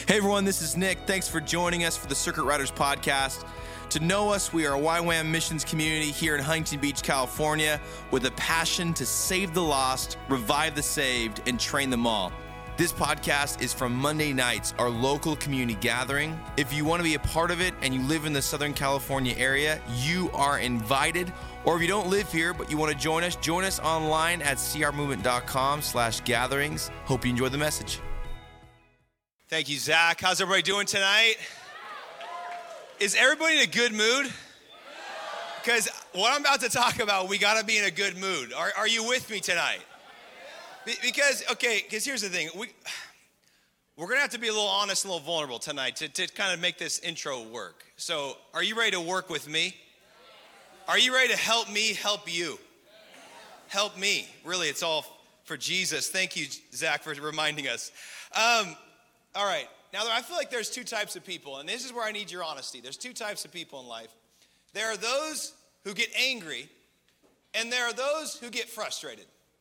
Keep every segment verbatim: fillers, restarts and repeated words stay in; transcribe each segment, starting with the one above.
Hey everyone, this is Nick. Thanks for joining us for the Circuit Riders podcast. To know us, we are a Y WAM missions community here in Huntington Beach, California, with a passion to save the lost, revive the saved, and train them all. This podcast is from Monday nights, our local community gathering. If you want to be a part of it and you live in the Southern California area, you are invited. Or if you don't live here but you want to join us, join us online at crmovement.com slash gatherings. Hope you enjoy the message. Thank you, Zach. How's everybody doing tonight? Is everybody in a good mood? Because what I'm about to talk about, we got to be in a good mood. Are, are you with me tonight? Because, okay, because here's the thing. We, we're going to have to be a little honest and a little vulnerable tonight to, to kind of make this intro work. So are you ready to work with me? Are you ready to help me help you? Help me. Really, it's all for Jesus. Thank you, Zach, for reminding us. Um, all right. Now, I feel like there's two types of people, and this is where I need your honesty. There's two types of people in life. There are those who get angry, and there are those who get frustrated.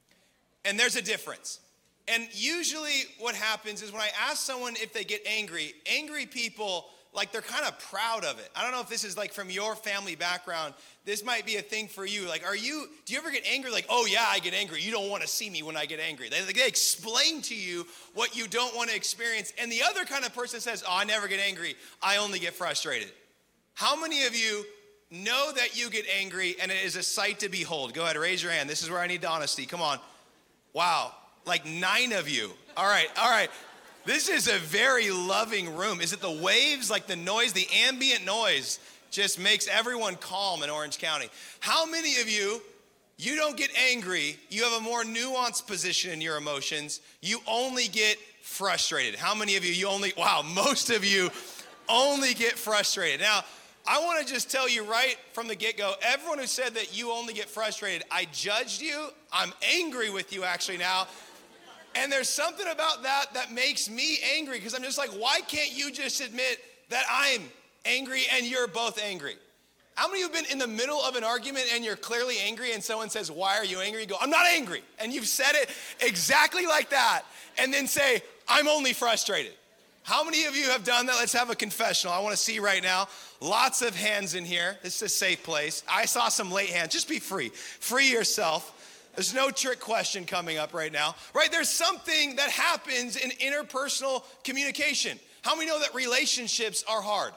And there's a difference. And usually what happens is when I ask someone if they get angry, angry people, like they're kind of proud of it. I don't know if this is like from your family background. This might be a thing for you. Like, are you, do you ever get angry? Like, oh yeah, I get angry. You don't want to see me when I get angry. They, they explain to you what you don't want to experience. And the other kind of person says, oh, I never get angry. I only get frustrated. How many of you know that you get angry and it is a sight to behold? Go ahead, raise your hand. This is where I need honesty. Come on. Wow, like nine of you. All right, all right. This is a very loving room. Is it the waves, like the noise, the ambient noise just makes everyone calm in Orange County? How many of you, you don't get angry, you have a more nuanced position in your emotions, you only get frustrated? How many of you, you only, wow, most of you only get frustrated. Now, I want to just tell you right from the get-go, everyone who said that you only get frustrated, I judged you. I'm angry with you actually now. And there's something about that that makes me angry because I'm just like, why can't you just admit that I'm angry and you're both angry? How many of you have been in the middle of an argument and you're clearly angry and someone says, why are you angry? You go, I'm not angry. And you've said it exactly like that and then say, I'm only frustrated. How many of you have done that? Let's have a confessional. I want to see right now. Lots of hands in here. This is a safe place. I saw some late hands. Just be free. Free yourself. There's no trick question coming up right now. Right? There's something that happens in interpersonal communication. How many know that relationships are hard?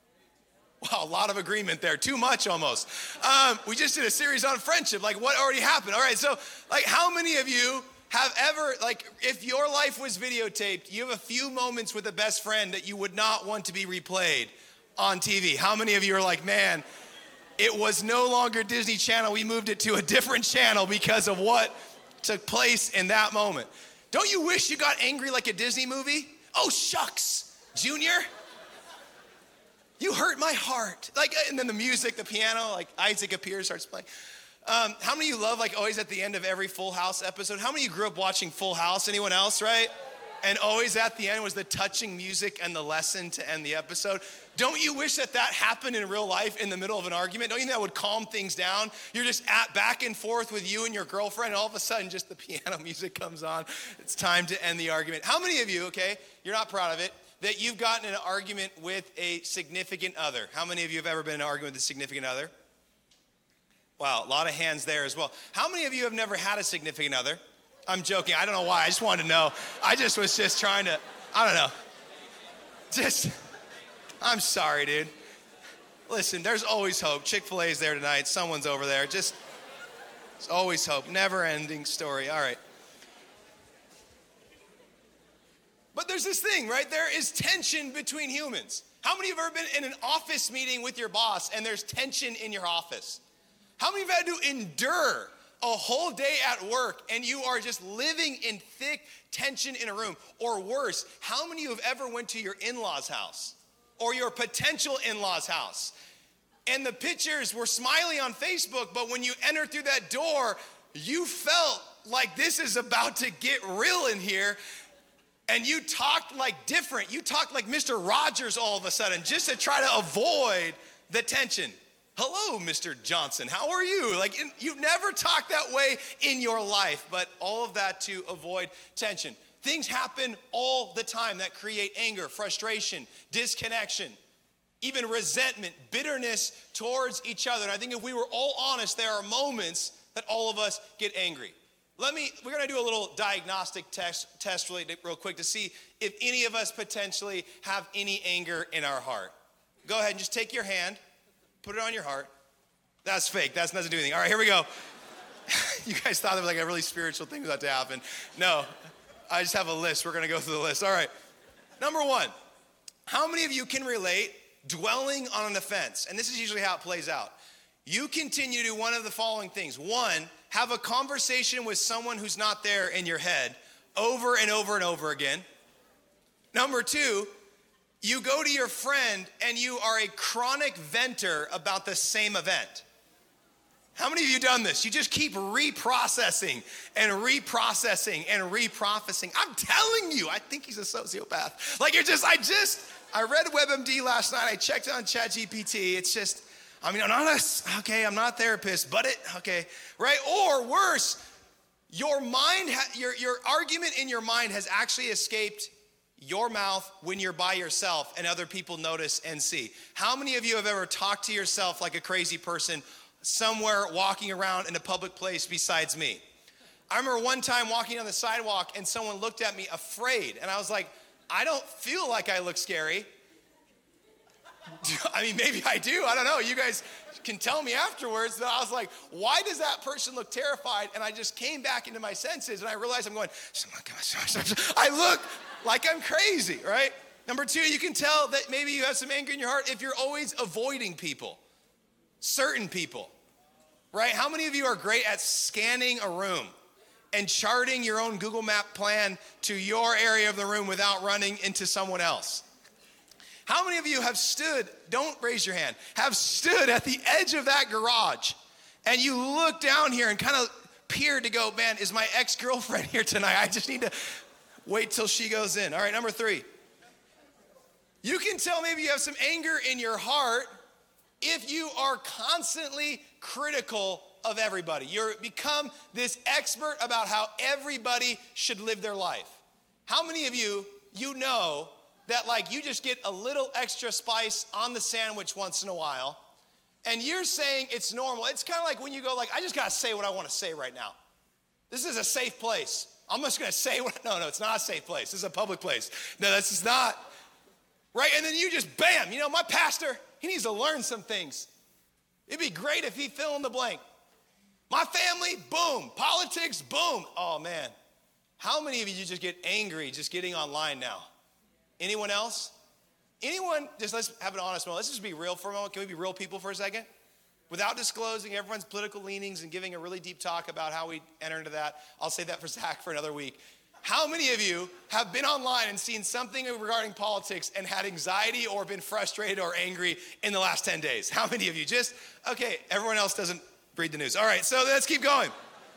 Wow, a lot of agreement there. Too much almost. Um, we just did a series on friendship. Like what already happened? All right, so like how many of you have ever, like if your life was videotaped, you have a few moments with a best friend that you would not want to be replayed on T V? How many of you are like, man, it was no longer Disney Channel. We moved it to a different channel because of what took place in that moment. Don't you wish you got angry like a Disney movie? Oh, shucks, Junior. You hurt my heart. Like, and then the music, the piano, like Isaac appears, starts playing. Um, how many of you love, like always at the end of every Full House episode? How many of you grew up watching Full House? Anyone else, right? And always at the end was the touching music and the lesson to end the episode. Don't you wish that that happened in real life in the middle of an argument? Don't you think that would calm things down? You're just at back and forth with you and your girlfriend, and all of a sudden just the piano music comes on. It's time to end the argument. How many of you, okay, you're not proud of it, that you've gotten in an argument with a significant other? How many of you have ever been in an argument with a significant other? Wow, a lot of hands there as well. How many of you have never had a significant other? I'm joking. I don't know why. I just wanted to know. I just was just trying to, I don't know. Just, I'm sorry, dude. Listen, there's always hope. Chick-fil-A is there tonight. Someone's over there. Just, there's always hope. Never-ending story. All right. But there's this thing, right? There is tension between humans. How many of you have ever been in an office meeting with your boss and there's tension in your office? How many of you have had to endure a whole day at work and you are just living in thick tension in a room? Or worse, how many of you have ever went to your in-laws' house or your potential in-laws' house and the pictures were smiley on Facebook, but when you enter through that door, you felt like this is about to get real in here, and you talked like different. You talked like Mister Rogers all of a sudden just to try to avoid the tension. Hello, Mister Johnson, how are you? Like, in, you've never talked that way in your life, but all of that to avoid tension. Things happen all the time that create anger, frustration, disconnection, even resentment, bitterness towards each other. And I think if we were all honest, there are moments that all of us get angry. Let me, we're gonna do a little diagnostic test, test really real quick to see if any of us potentially have any anger in our heart. Go ahead and just take your hand, put it on your heart. That's fake, that doesn't do anything. All right, here we go. You guys thought it was like a really spiritual thing was about to happen. No, I just have a list. We're gonna go through the list. All right, number one, how many of you can relate dwelling on an offense? And this is usually how it plays out. You continue to do one of the following things. One, have a conversation with someone who's not there in your head over and over and over again. Number two, you go to your friend and you are a chronic venter about the same event. How many of you done this? You just keep reprocessing and reprocessing and reprocessing. I'm telling you, I think he's a sociopath. Like you're just, I just, I read WebMD last night. I checked on ChatGPT. It's just, I mean, I'm not a, okay, I'm not a therapist, but it, okay, right? Or worse, your mind, ha, your, your argument in your mind has actually escaped your mouth when you're by yourself and other people notice and see. How many of you have ever talked to yourself like a crazy person somewhere walking around in a public place besides me? I remember one time walking on the sidewalk and someone looked at me afraid, and I was like, I don't feel like I look scary. I mean, maybe I do. I don't know. You guys can tell me afterwards. But I was like, why does that person look terrified? And I just came back into my senses, and I realized I'm going, I look like I'm crazy, right? Number two, you can tell that maybe you have some anger in your heart if you're always avoiding people, certain people, right? How many of you are great at scanning a room and charting your own Google Map plan to your area of the room without running into someone else? How many of you have stood, don't raise your hand, have stood at the edge of that garage and you look down here and kind of peered to go, man, is my ex-girlfriend here tonight? I just need to wait till she goes in. All right, number three. You can tell maybe you have some anger in your heart if you are constantly critical of everybody. You're become this expert about how everybody should live their life. How many of you, you know, that like you just get a little extra spice on the sandwich once in a while, and you're saying it's normal. It's kind of like when you go like, I just gotta say what I wanna say right now. This is a safe place. I'm just gonna say what, no, no, it's not a safe place. This is a public place. No, this is not, right? And then you just, bam, you know, my pastor, he needs to learn some things. It'd be great if he fill in the blank. My family, boom. Politics, boom. Oh man, how many of you just get angry just getting online now? Anyone else? Anyone, just let's have an honest moment. Let's just be real for a moment. Can we be real people for a second? Without disclosing everyone's political leanings and giving a really deep talk about how we enter into that, I'll save that for Zach for another week. How many of you have been online and seen something regarding politics and had anxiety or been frustrated or angry in the last ten days? How many of you? Just, okay, everyone else doesn't read the news. All right, so let's keep going.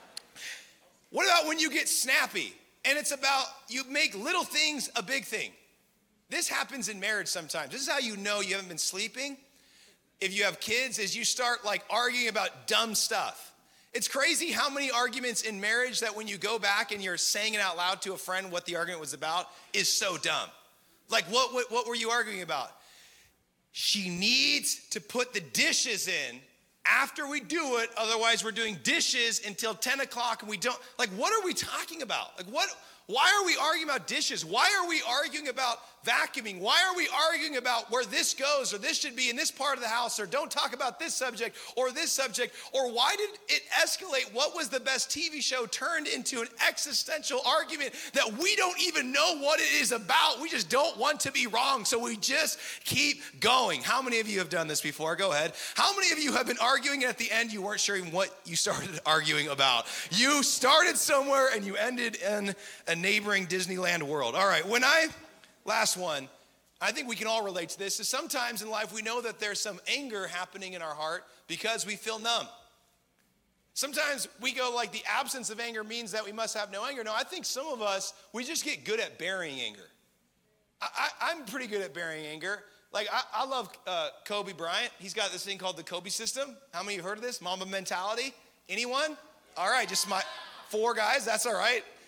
What about when you get snappy and it's about you make little things a big thing? This happens in marriage sometimes. This is how you know you haven't been sleeping. If you have kids, is you start like arguing about dumb stuff. It's crazy how many arguments in marriage that when you go back and you're saying it out loud to a friend what the argument was about is so dumb. Like what, what, what were you arguing about? She needs to put the dishes in after we do it, otherwise we're doing dishes until ten o'clock and we don't, like what are we talking about? Like what, why are we arguing about dishes? Why are we arguing about vacuuming? Why are we arguing about where this goes or this should be in this part of the house or don't talk about this subject or this subject? Or why did it escalate? What was the best T V show turned into an existential argument that we don't even know what it is about? We just don't want to be wrong, so we just keep going. How many of you have done this before? Go ahead. How many of you have been arguing and at the end you weren't sure even what you started arguing about? You started somewhere and you ended in a neighboring Disneyland world. All right, when I Last one, I think we can all relate to this, is sometimes in life we know that there's some anger happening in our heart because we feel numb. Sometimes we go like the absence of anger means that we must have no anger. No, I think some of us, we just get good at bearing anger. I, I, I'm pretty good at bearing anger. Like I, I love uh, Kobe Bryant. He's got this thing called the Kobe system. How many of you heard of this? Mamba mentality? Anyone? All right, just my four guys, that's all right.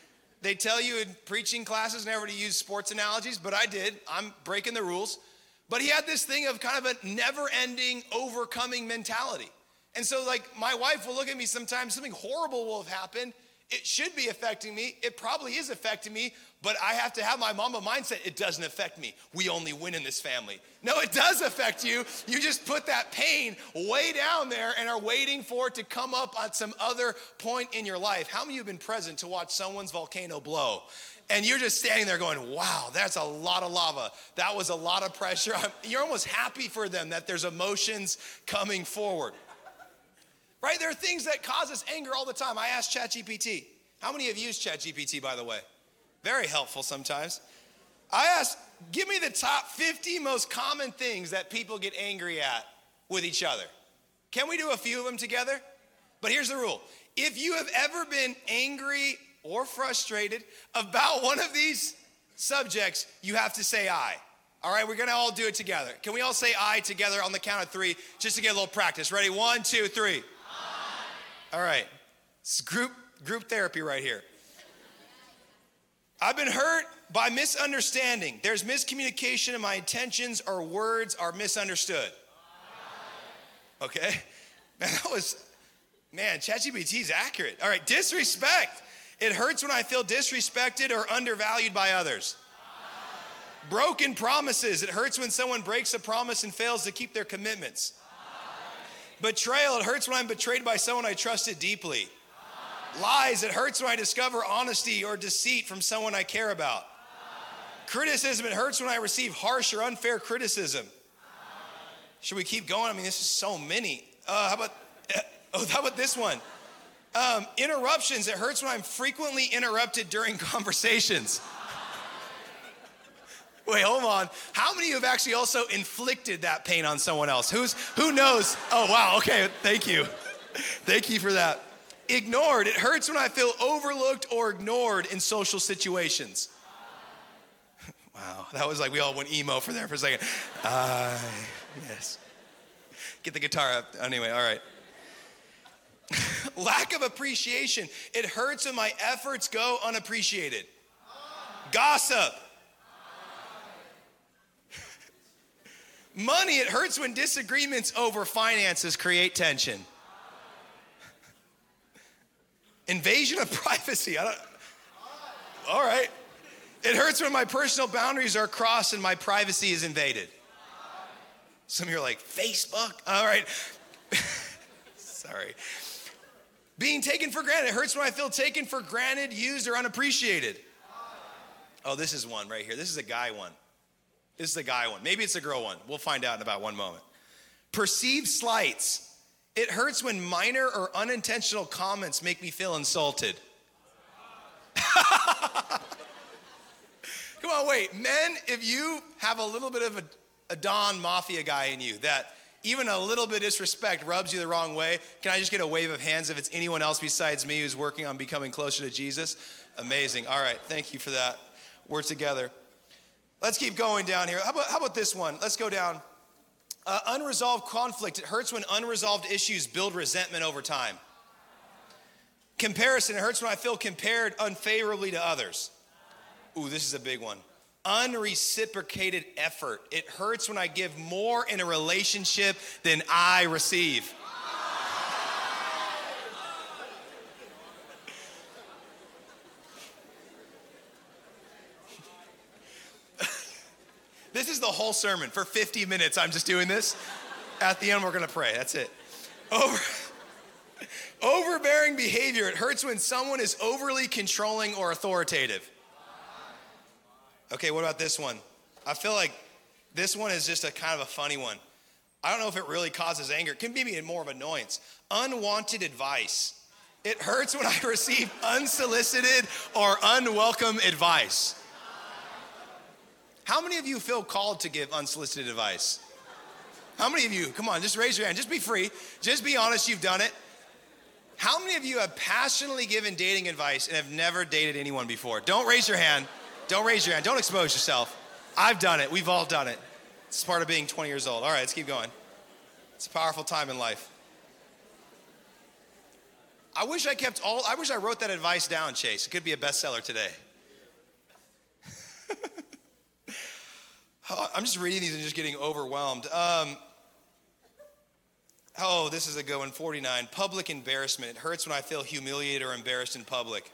They tell you in preaching classes never to use sports analogies, but I did. I'm breaking the rules. But he had this thing of kind of a never-ending overcoming mentality. And so like my wife will look at me sometimes, something horrible will have happened. It should be affecting me. It probably is affecting me, but I have to have my mama mindset. It doesn't affect me. We only win in this family. No, it does affect you. You just put that pain way down there and are waiting for it to come up at some other point in your life. How many of you have been present to watch someone's volcano blow? And you're just standing there going, wow, that's a lot of lava. That was a lot of pressure. You're almost happy for them that there's emotions coming forward. Right? There are things that cause us anger all the time. I asked ChatGPT. How many have used ChatGPT, by the way? Very helpful sometimes. I asked, give me the top fifty most common things that people get angry at with each other. Can we do a few of them together? But here's the rule. If you have ever been angry or frustrated about one of these subjects, you have to say I. All right, we're gonna all do it together. Can we all say I together on the count of three, just to get a little practice? Ready? One, two, three. All right, it's group, group therapy right here. I've been hurt by misunderstanding. There's miscommunication and my intentions or words are misunderstood. Okay, man, that was, man, ChatGPT's accurate. All right, disrespect. It hurts when I feel disrespected or undervalued by others. Broken promises. It hurts when someone breaks a promise and fails to keep their commitments. Betrayal, it hurts when I'm betrayed by someone I trusted deeply. Lies, it hurts when I discover honesty or deceit from someone I care about. Criticism, it hurts when I receive harsh or unfair criticism. Should we keep going? I mean, this is so many. Uh, how about, oh, how about this one? Um, interruptions, it hurts when I'm frequently interrupted during conversations. Wait, hold on. How many of you have actually also inflicted that pain on someone else? Who's, who knows? Oh, wow, okay, thank you. Thank you for that. Ignored, it hurts when I feel overlooked or ignored in social situations. Wow, that was like we all went emo for there for a second. Uh, yes. Get the guitar up. Anyway, all right. Lack of appreciation, it hurts when my efforts go unappreciated. Gossip. Money, it hurts when disagreements over finances create tension. Invasion of privacy. I don't, all right. It hurts when my personal boundaries are crossed and my privacy is invaded. Some of you are like, Facebook? All right. Sorry. Being taken for granted. It hurts when I feel taken for granted, used, or unappreciated. Oh, this is one right here. This is a guy one. This is a guy one. Maybe it's a girl one. We'll find out in about one moment. Perceived slights. It hurts when minor or unintentional comments make me feel insulted. Come on, wait. Men, if you have a little bit of a, a Don Mafia guy in you that even a little bit of disrespect rubs you the wrong way, can I just get a wave of hands if it's anyone else besides me who's working on becoming closer to Jesus? Amazing. All right, thank you for that. We're together. Let's keep going down here. How about, how about this one? Let's go down. Uh, unresolved conflict. It hurts when unresolved issues build resentment over time. Comparison. It hurts when I feel compared unfavorably to others. Ooh, this is a big one. Unreciprocated effort. It hurts when I give more in a relationship than I receive. This is the whole sermon. For fifty minutes, I'm just doing this. At the end, we're going to pray. That's it. Over, overbearing behavior. It hurts when someone is overly controlling or authoritative. Okay, what about this one? I feel like this one is just a kind of a funny one. I don't know if it really causes anger. It can be more of annoyance. Unwanted advice. It hurts when I receive unsolicited or unwelcome advice. How many of you feel called to give unsolicited advice? How many of you, come on, just raise your hand. Just be free. Just be honest, you've done it. How many of you have passionately given dating advice and have never dated anyone before? Don't raise your hand. Don't raise your hand. Don't expose yourself. I've done it. We've all done it. It's part of being twenty years old. All right, let's keep going. It's a powerful time in life. I wish I kept all, I wish I wrote that advice down, Chase. It could be a bestseller today. I'm just reading these and just getting overwhelmed. Um, oh, this is a good one, forty-nine. Public embarrassment. It hurts when I feel humiliated or embarrassed in public.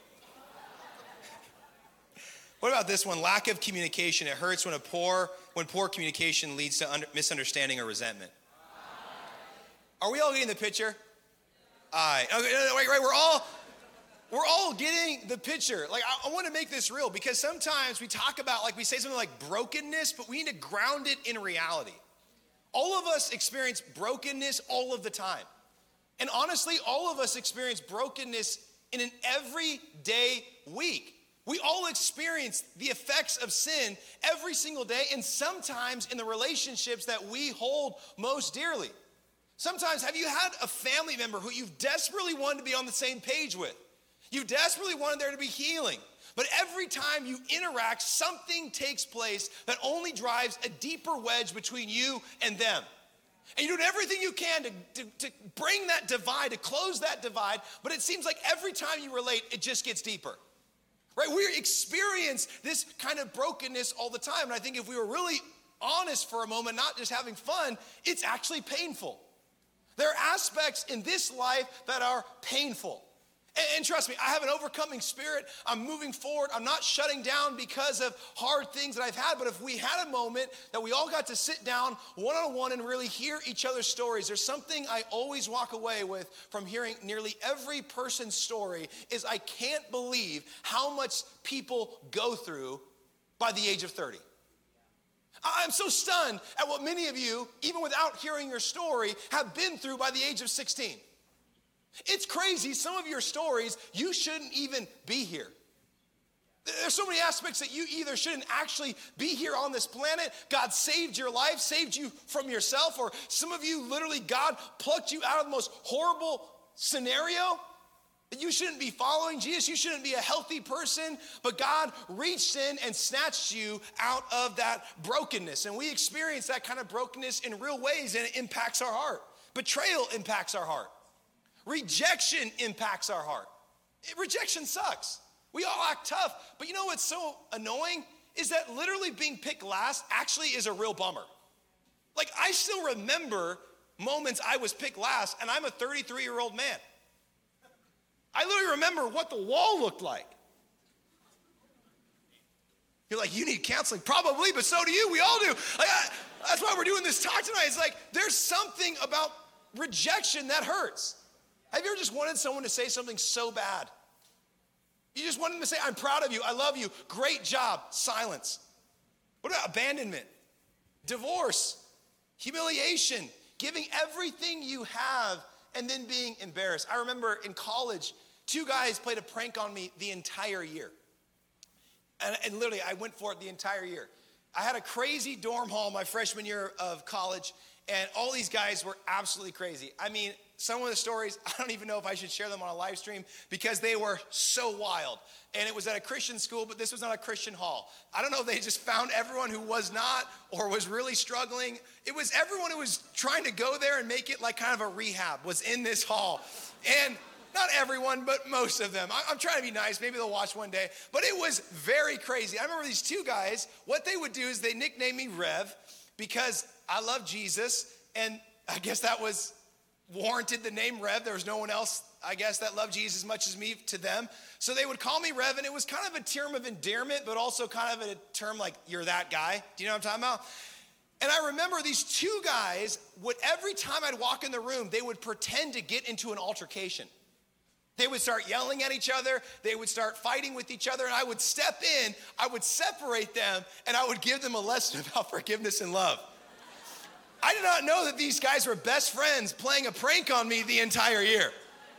What about this one? Lack of communication. It hurts when a poor when poor communication leads to under, misunderstanding or resentment. Are we all getting the picture? Aye. Okay, wait, right. We're all we're all getting the picture. Like I, I want to make this real because sometimes we talk about like we say something like brokenness, but we need to ground it in reality. All of us experience brokenness all of the time. And honestly, all of us experience brokenness in an everyday week. We all experience the effects of sin every single day, and sometimes in the relationships that we hold most dearly. Sometimes, have you had a family member who you've desperately wanted to be on the same page with? You desperately wanted there to be healing. But every time you interact, something takes place that only drives a deeper wedge between you and them. And you're doing everything you can to, to, to bring that divide, to close that divide, but it seems like every time you relate, it just gets deeper. Right? We experience this kind of brokenness all the time. And I think if we were really honest for a moment, not just having fun, it's actually painful. There are aspects in this life that are painful. And, and trust me, I have an overcoming spirit. I'm moving forward. I'm not shutting down because of hard things that I've had. But if we had a moment that we all got to sit down one-on-one and really hear each other's stories, there's something I always walk away with from hearing nearly every person's story is I can't believe how much people go through by the age of thirty. I'm so stunned at what many of you, even without hearing your story, have been through by the age of sixteen. It's crazy. Some of your stories, you shouldn't even be here. There's so many aspects that you either shouldn't actually be here on this planet. God saved your life, saved you from yourself, or some of you, literally, God plucked you out of the most horrible scenario. That you shouldn't be following Jesus. You shouldn't be a healthy person. But God reached in and snatched you out of that brokenness. And we experience that kind of brokenness in real ways, and it impacts our heart. Betrayal impacts our heart. Rejection impacts our heart. Rejection sucks. We all act tough. But you know what's so annoying? Is that literally being picked last actually is a real bummer. Like, I still remember moments I was picked last, and I'm a thirty-three-year-old man. I literally remember what the wall looked like. You're like, you need counseling. Probably, but so do you. We all do. Like, I, that's why we're doing this talk tonight. It's like, there's something about rejection that hurts. Have you ever just wanted someone to say something so bad? You just wanted them to say, I'm proud of you. I love you. Great job. Silence. What about abandonment? Divorce. Humiliation. Giving everything you have and then being embarrassed. I remember in college, two guys played a prank on me the entire year. And, and literally, I went for it the entire year. I had a crazy dorm hall my freshman year of college, and all these guys were absolutely crazy. I mean, some of the stories, I don't even know if I should share them on a live stream because they were so wild. And it was at a Christian school, but this was not a Christian hall. I don't know if they just found everyone who was not or was really struggling. It was everyone who was trying to go there and make it like kind of a rehab was in this hall. And not everyone, but most of them. I'm trying to be nice. Maybe they'll watch one day. But it was very crazy. I remember these two guys, what they would do is they nicknamed me Rev because I love Jesus. And I guess that was warranted the name Rev. There was no one else, I guess, that loved Jesus as much as me to them. So they would call me Rev, and it was kind of a term of endearment, but also kind of a term like, you're that guy. Do you know what I'm talking about? And I remember these two guys, would every time I'd walk in the room, they would pretend to get into an altercation. They would start yelling at each other. They would start fighting with each other, and I would step in, I would separate them, and I would give them a lesson about forgiveness and love. I did not know that these guys were best friends playing a prank on me the entire year.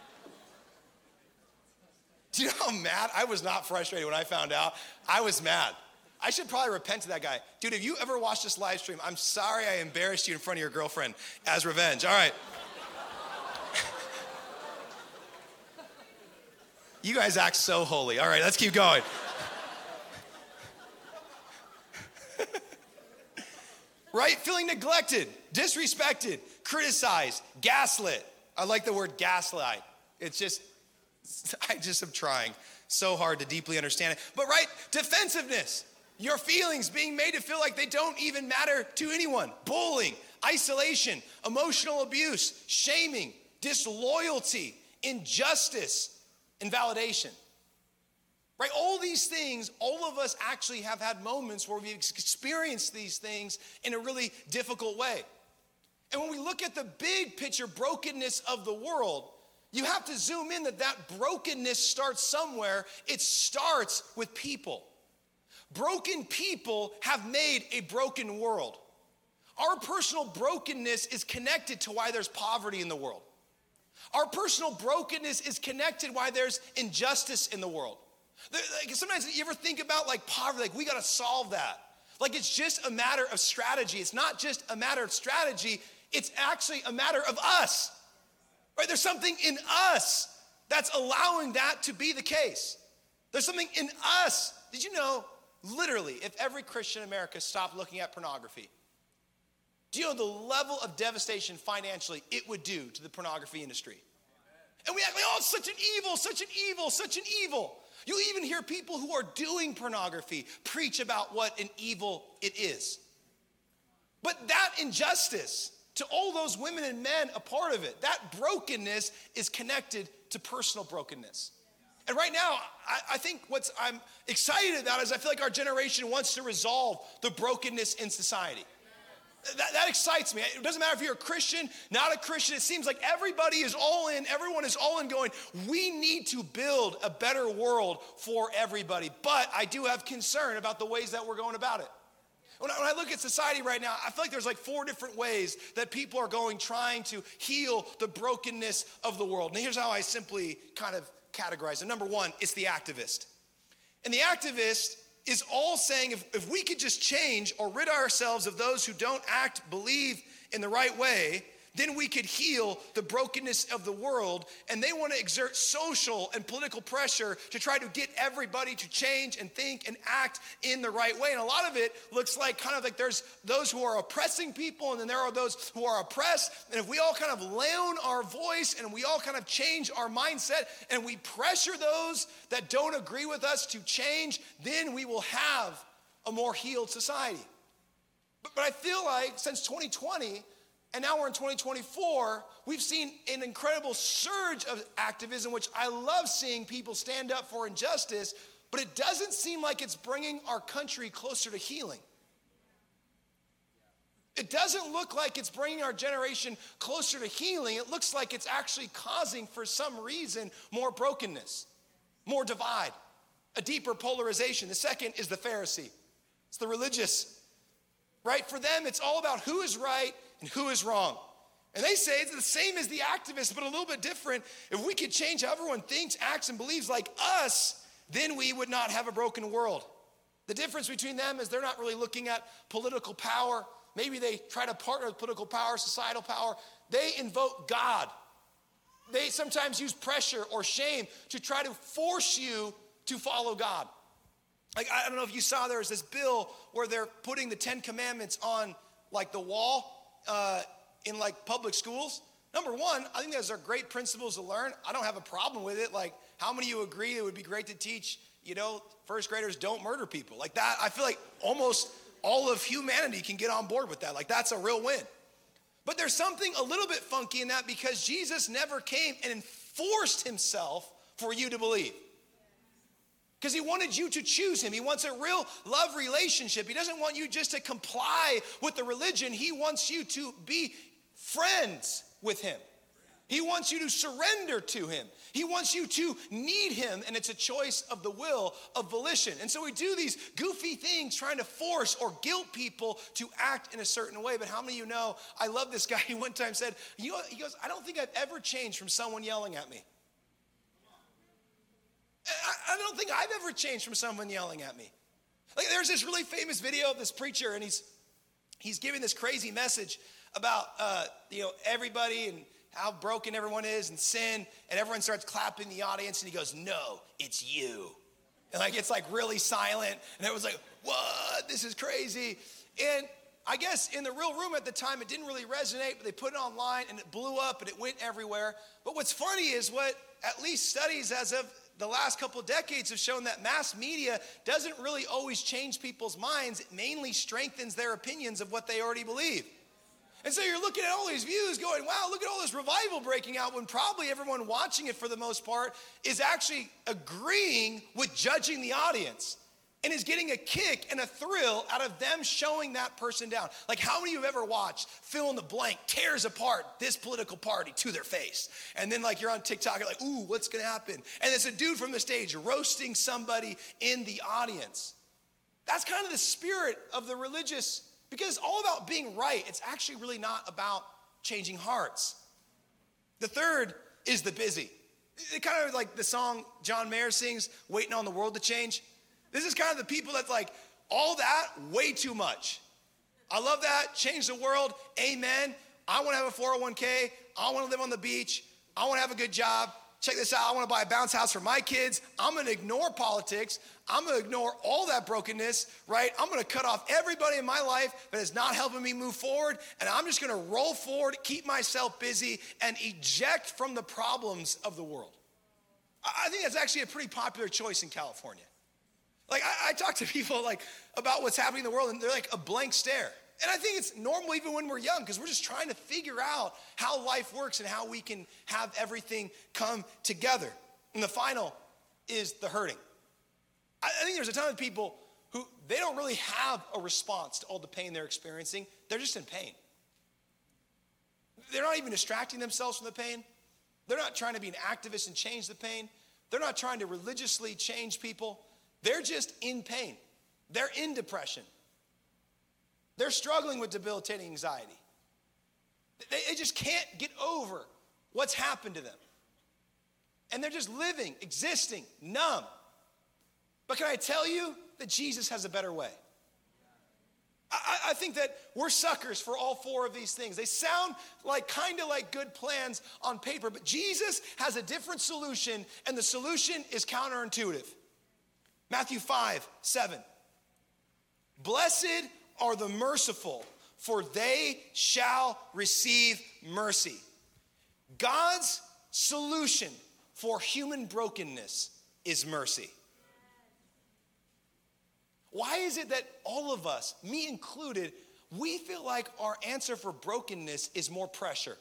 Do you know how mad? I was not frustrated when I found out. I was mad. I should probably repent to that guy. Dude, if you ever watched this live stream, I'm sorry I embarrassed you in front of your girlfriend as revenge. All right. You guys act so holy. All right, let's keep going. Right? Feeling neglected, disrespected, criticized, gaslit. I like the word gaslight. It's just, I just am trying so hard to deeply understand it. But right, defensiveness. Your feelings being made to feel like they don't even matter to anyone. Bullying, isolation, emotional abuse, shaming, disloyalty, injustice, invalidation. Right? All these things, all of us actually have had moments where we've experienced these things in a really difficult way. And when we look at the big picture brokenness of the world, you have to zoom in that that brokenness starts somewhere. It starts with people. Broken people have made a broken world. Our personal brokenness is connected to why there's poverty in the world. Our personal brokenness is connected why there's injustice in the world. Like sometimes you ever think about like poverty, like we gotta solve that. Like it's just a matter of strategy. It's not just a matter of strategy, it's actually a matter of us. Right? There's something in us that's allowing that to be the case. There's something in us. Did you know, literally, if every Christian in America stopped looking at pornography, do you know the level of devastation financially it would do to the pornography industry? And we act like, oh, it's such an evil, such an evil, such an evil. You even hear people who are doing pornography preach about what an evil it is. But that injustice to all those women and men a part of it, that brokenness is connected to personal brokenness. And right now, I, I think what I'm excited about is I feel like our generation wants to resolve the brokenness in society. That, that excites me. It doesn't matter if you're a Christian, not a Christian. It seems like everybody is all in. Everyone is all in going, we need to build a better world for everybody. But I do have concern about the ways that we're going about it. When I, when I look at society right now, I feel like there's like four different ways that people are going trying to heal the brokenness of the world. And here's how I simply kind of categorize it. Number one, it's the activist. And the activist is all saying if, if we could just change or rid ourselves of those who don't act, believe in the right way, then we could heal the brokenness of the world. And they want to exert social and political pressure to try to get everybody to change and think and act in the right way. And a lot of it looks like kind of like there's those who are oppressing people, and then there are those who are oppressed. And if we all kind of loan our voice and we all kind of change our mindset and we pressure those that don't agree with us to change, then we will have a more healed society. But, but I feel like since twenty twenty, and now we're in twenty twenty-four, we've seen an incredible surge of activism, which I love seeing people stand up for injustice, but it doesn't seem like it's bringing our country closer to healing. It doesn't look like it's bringing our generation closer to healing. It looks like it's actually causing, for some reason, more brokenness, more divide, a deeper polarization. The second is the Pharisee. It's the religious, right? For them, it's all about who is right and who is wrong. And they say it's the same as the activists, but a little bit different. If we could change how everyone thinks, acts, and believes like us, then we would not have a broken world. The difference between them is they're not really looking at political power. Maybe they try to partner with political power, societal power. They invoke God. They sometimes use pressure or shame to try to force you to follow God. Like, I don't know if you saw, there was this bill where they're putting the Ten Commandments on like the wall uh, in like public schools. Number one, I think those are great principles to learn. I don't have a problem with it. Like, how many of you agree it would be great to teach, you know, first graders don't murder people? Like that, I feel like almost all of humanity can get on board with that. Like, that's a real win. But there's something a little bit funky in that, because Jesus never came and enforced himself for you to believe. Because he wanted you to choose him. He wants a real love relationship. He doesn't want you just to comply with the religion. He wants you to be friends with him. He wants you to surrender to him. He wants you to need him, and it's a choice of the will, of volition. And so we do these goofy things trying to force or guilt people to act in a certain way. But how many of you know, I love this guy. He one time said, you know, he goes, I don't think I've ever changed from someone yelling at me. I don't think I've ever changed from someone yelling at me. Like, there's this really famous video of this preacher, and he's he's giving this crazy message about uh, you know, everybody and how broken everyone is and sin, and everyone starts clapping in the audience, and he goes, no, it's you. And like, it's like really silent, and it was like, what? This is crazy. And I guess in the real room at the time, it didn't really resonate, but they put it online, and it blew up, and it went everywhere. But what's funny is what at least studies as of the last couple of decades have shown that mass media doesn't really always change people's minds. It mainly strengthens their opinions of what they already believe. And so you're looking at all these views going, wow, look at all this revival breaking out, when probably everyone watching it for the most part is actually agreeing with judging the audience and is getting a kick and a thrill out of them showing that person down. Like, how many of you have ever watched fill in the blank tears apart this political party to their face? And then like you're on TikTok, you're like, ooh, what's gonna happen? And it's a dude from the stage roasting somebody in the audience. That's kind of the spirit of the religious, because it's all about being right. It's actually really not about changing hearts. The third is the busy. It kind of like the song John Mayer sings, Waiting on the World to Change. This is kind of the people that's like, all that, way too much. I love that, change the world, amen. I wanna have a four oh one k, I wanna live on the beach, I wanna have a good job. Check this out, I wanna buy a bounce house for my kids. I'm gonna ignore politics. I'm gonna ignore all that brokenness, right? I'm gonna cut off everybody in my life that is not helping me move forward, and I'm just gonna roll forward, keep myself busy, and eject from the problems of the world. I think that's actually a pretty popular choice in California. Like, I, I talk to people like about what's happening in the world, and they're like a blank stare. And I think it's normal even when we're young, because we're just trying to figure out how life works and how we can have everything come together. And the final is the hurting. I, I think there's a ton of people who, they don't really have a response to all the pain they're experiencing. They're just in pain. They're not even distracting themselves from the pain. They're not trying to be an activist and change the pain. They're not trying to religiously change people. They're just in pain. They're in depression. They're struggling with debilitating anxiety. They, they just can't get over what's happened to them. And they're just living, existing, numb. But can I tell you that Jesus has a better way? I, I think that we're suckers for all four of these things. They sound like kind of like good plans on paper, but Jesus has a different solution, and the solution is counterintuitive. Matthew five, seven. Blessed are the merciful, for they shall receive mercy. God's solution for human brokenness is mercy. Why is it that all of us, me included, we feel like our answer for brokenness is more pressure,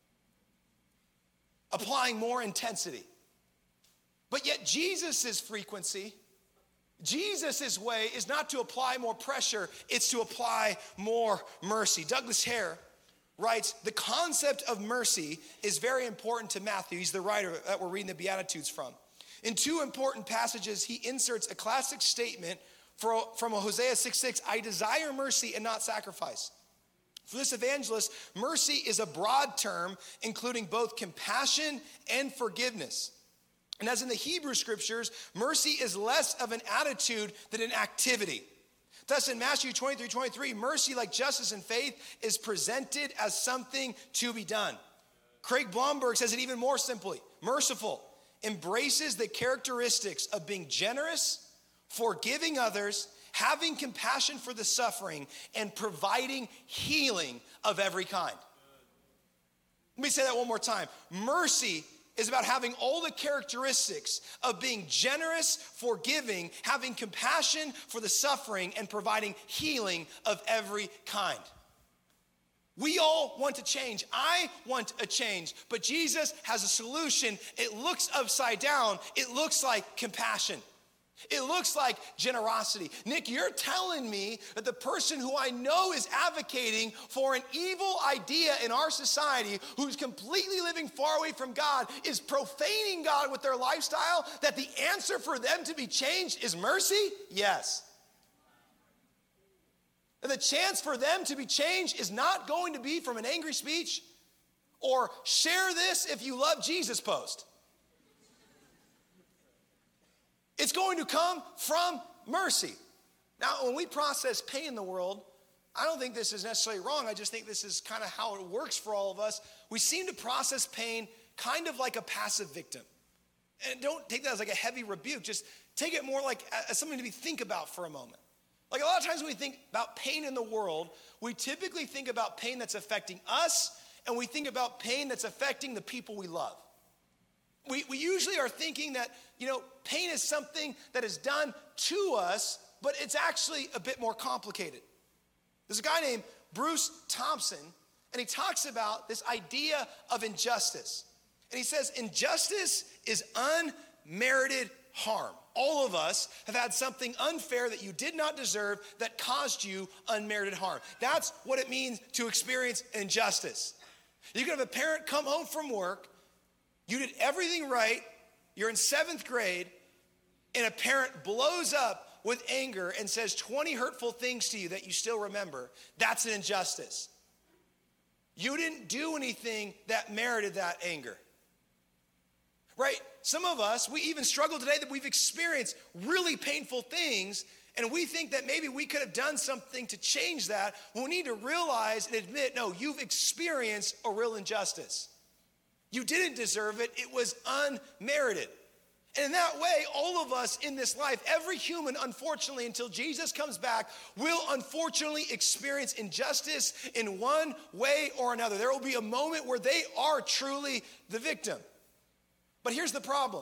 applying more intensity? But yet Jesus' frequency, Jesus' way is not to apply more pressure, it's to apply more mercy. Douglas Hare writes, the concept of mercy is very important to Matthew. He's the writer that we're reading the Beatitudes from. In two important passages, he inserts a classic statement for, from Hosea six six, I desire mercy and not sacrifice. For this evangelist, mercy is a broad term, including both compassion and forgiveness. And as in the Hebrew scriptures, mercy is less of an attitude than an activity. Thus in Matthew twenty-three twenty-three, mercy, like justice and faith, is presented as something to be done. Craig Blomberg says it even more simply. Merciful embraces the characteristics of being generous, forgiving others, having compassion for the suffering, and providing healing of every kind. Let me say that one more time. Mercy is about having all the characteristics of being generous, forgiving, having compassion for the suffering, and providing healing of every kind. We all want to change. I want a change, but Jesus has a solution. It looks upside down. It looks like compassion. It looks like generosity. Nick, you're telling me that the person who I know is advocating for an evil idea in our society, who's completely living far away from God, is profaning God with their lifestyle, that the answer for them to be changed is mercy? Yes. And the chance for them to be changed is not going to be from an angry speech or share this if you love Jesus post. It's going to come from mercy. Now, when we process pain in the world, I don't think this is necessarily wrong. I just think this is kind of how it works for all of us. We seem to process pain kind of like a passive victim. And don't take that as like a heavy rebuke. Just take it more like as something to be think about for a moment. Like a lot of times when we think about pain in the world, we typically think about pain that's affecting us, and we think about pain that's affecting the people we love. We, we usually are thinking that, you know, pain is something that is done to us, but it's actually a bit more complicated. There's a guy named Bruce Thompson, and he talks about this idea of injustice. And he says, injustice is unmerited harm. All of us have had something unfair that you did not deserve that caused you unmerited harm. That's what it means to experience injustice. You can have a parent come home from work, you did everything right, you're in seventh grade, and a parent blows up with anger and says twenty hurtful things to you that you still remember. That's an injustice. You didn't do anything that merited that anger. Right? Some of us, we even struggle today that we've experienced really painful things, and we think that maybe we could have done something to change that. When we need to realize and admit, no, you've experienced a real injustice. You didn't deserve it. It was unmerited. And in that way, all of us in this life, every human, unfortunately, until Jesus comes back, will unfortunately experience injustice in one way or another. There will be a moment where they are truly the victim. But here's the problem.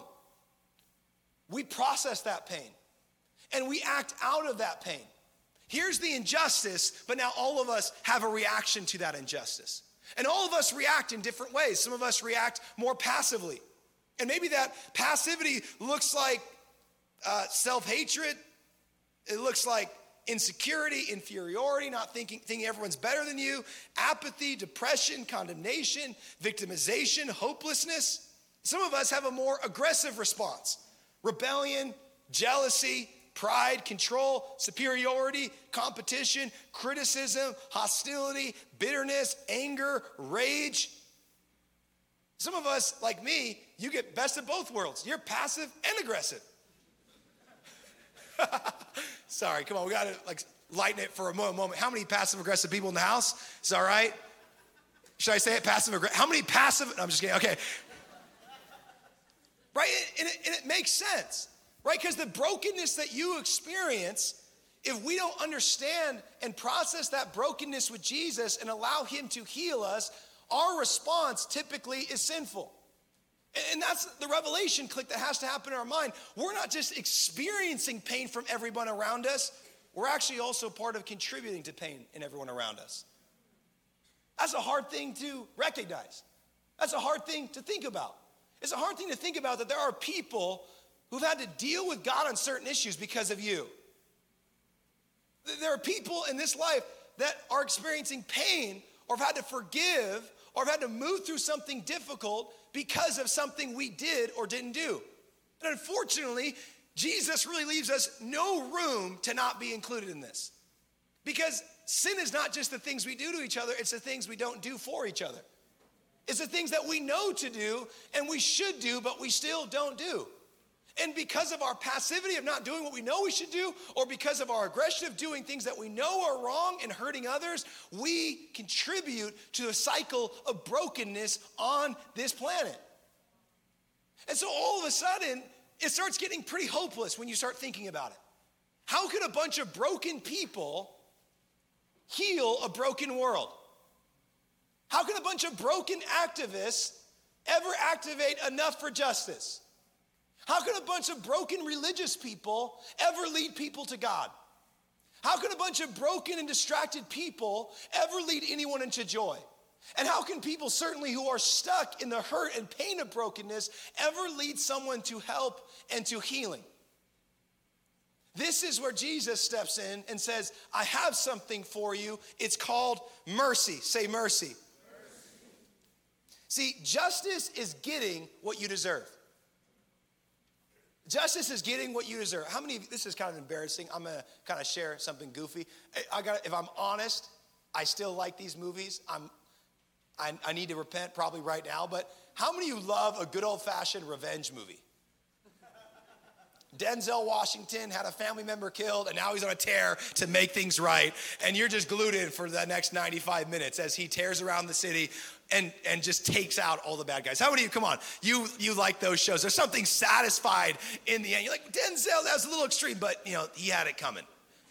We process that pain, and we act out of that pain. Here's the injustice, but now all of us have a reaction to that injustice. And all of us react in different ways. Some of us react more passively. And maybe that passivity looks like uh, self-hatred. It looks like insecurity, inferiority, not thinking, thinking everyone's better than you, apathy, depression, condemnation, victimization, hopelessness. Some of us have a more aggressive response. Rebellion, jealousy, pride, control, superiority, competition, criticism, hostility, bitterness, anger, rage. Some of us, like me, you get best of both worlds. You're passive and aggressive. Sorry, come on, we gotta like lighten it for a moment. How many passive aggressive people in the house? Is that all right? Should I say it? Passive aggressive? How many passive? No, I'm just kidding. Okay. Right, and it, and it makes sense. Right? Because the brokenness that you experience, if we don't understand and process that brokenness with Jesus and allow him to heal us, our response typically is sinful. And that's the revelation click that has to happen in our mind. We're not just experiencing pain from everyone around us, we're actually also part of contributing to pain in everyone around us. That's a hard thing to recognize. That's a hard thing to think about. It's a hard thing to think about that there are people who've had to deal with God on certain issues because of you. There are people in this life that are experiencing pain or have had to forgive or have had to move through something difficult because of something we did or didn't do. And unfortunately, Jesus really leaves us no room to not be included in this. Because sin is not just the things we do to each other, it's the things we don't do for each other. It's the things that we know to do and we should do, but we still don't do. And because of our passivity of not doing what we know we should do, or because of our aggression of doing things that we know are wrong and hurting others, we contribute to a cycle of brokenness on this planet. And so all of a sudden, it starts getting pretty hopeless when you start thinking about it. How could a bunch of broken people heal a broken world? How can a bunch of broken activists ever activate enough for justice? How can a bunch of broken religious people ever lead people to God? How can a bunch of broken and distracted people ever lead anyone into joy? And how can people, certainly who are stuck in the hurt and pain of brokenness, ever lead someone to help and to healing? This is where Jesus steps in and says, I have something for you. It's called mercy. Say mercy. Mercy. See, justice is getting what you deserve. Justice is getting what you deserve. How many of you, this is kind of embarrassing. I'm going to kind of share something goofy. I got, if I'm honest, I still like these movies. I'm, I, I need to repent probably right now, but how many of you love a good old-fashioned revenge movie? Denzel Washington had a family member killed, and now he's on a tear to make things right, and you're just glued in for the next ninety-five minutes as he tears around the city and, and just takes out all the bad guys. How many of you, come on, you, you like those shows? There's something satisfied in the end. You're like, Denzel, that was a little extreme, but, you know, he had it coming.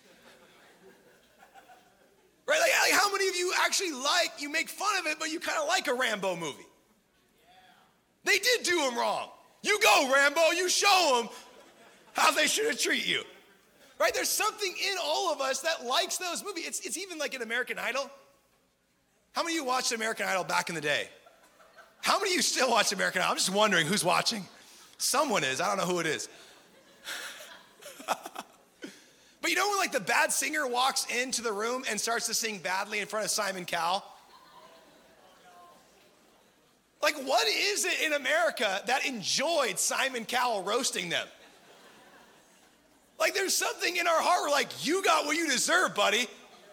Right? Like, like how many of you actually like, you make fun of it, but you kind of like a Rambo movie? They did do him wrong. You go, Rambo, you show them how they should treat you. Right? There's something in all of us that likes those movies. It's, it's even like an American Idol. How many of you watched American Idol back in the day? How many of you still watch American Idol? I'm just wondering who's watching. Someone is. I don't know who it is. But you know when like the bad singer walks into the room and starts to sing badly in front of Simon Cowell? Like what is it in America that enjoyed Simon Cowell roasting them? Like there's something in our heart, we're like, you got what you deserve, buddy.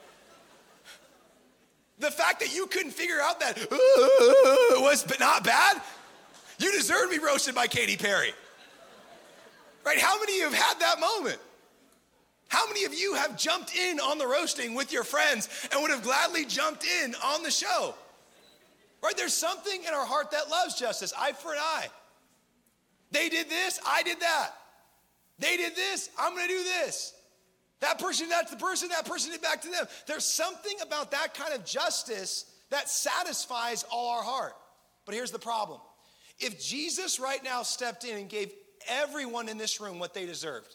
The fact that you couldn't figure out that uh, was not bad, you deserve to be roasted by Katy Perry. Right? How many of you have had that moment? How many of you have jumped in on the roasting with your friends and would have gladly jumped in on the show? Right? There's something in our heart that loves justice, eye for an eye. They did this, I did that. They did this, I'm gonna do this. That person, that's the person, that person did back to them. There's something about that kind of justice that satisfies all our heart. But here's the problem. If Jesus right now stepped in and gave everyone in this room what they deserved,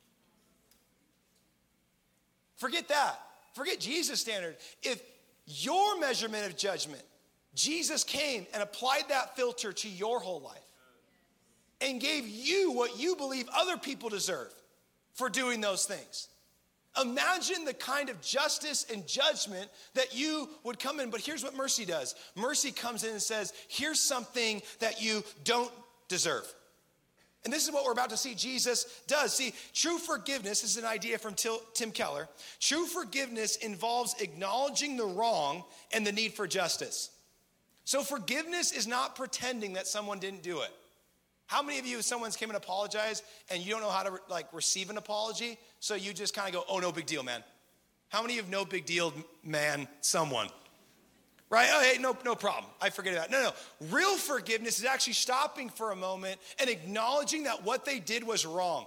forget that. Forget Jesus' standard. If your measurement of judgment, Jesus came and applied that filter to your whole life and gave you what you believe other people deserve for doing those things. Imagine the kind of justice and judgment that you would come in. But here's what mercy does. Mercy comes in and says, here's something that you don't deserve. And this is what we're about to see Jesus does. See, true forgiveness is an idea from Tim Keller. True forgiveness involves acknowledging the wrong and the need for justice. So forgiveness is not pretending that someone didn't do it. How many of you, if someone's came and apologized and you don't know how to like receive an apology, so you just kind of go, oh, no big deal, man? How many of you have no big deal, man, someone? Right? Oh, hey, no, no problem. I forget about it. No, no. Real forgiveness is actually stopping for a moment and acknowledging that what they did was wrong.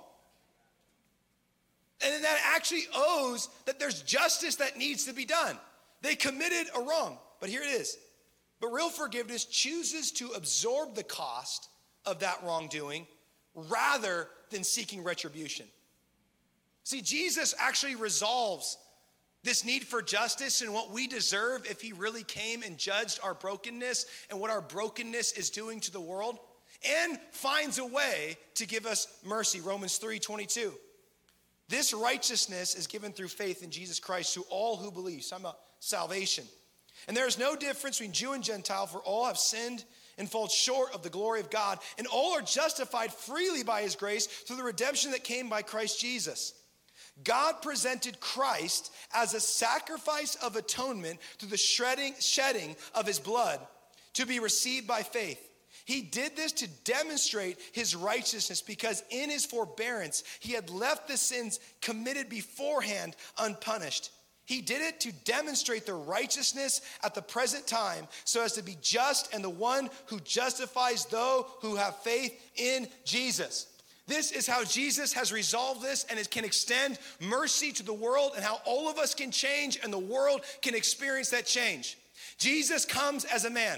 And that actually owes that there's justice that needs to be done. They committed a wrong, but here it is. But real forgiveness chooses to absorb the cost of that wrongdoing rather than seeking retribution. See, Jesus actually resolves this need for justice and what we deserve if he really came and judged our brokenness and what our brokenness is doing to the world, and finds a way to give us mercy. Romans three twenty-two. This righteousness is given through faith in Jesus Christ to all who believe. It's talking about salvation. And there is no difference between Jew and Gentile, for all have sinned and fall short of the glory of God, and all are justified freely by his grace through the redemption that came by Christ Jesus. God presented Christ as a sacrifice of atonement through the shredding, shedding of his blood to be received by faith. He did this to demonstrate his righteousness because in his forbearance, he had left the sins committed beforehand unpunished. He did it to demonstrate the righteousness at the present time so as to be just and the one who justifies those who have faith in Jesus. This is how Jesus has resolved this, and it can extend mercy to the world and how all of us can change and the world can experience that change. Jesus comes as a man.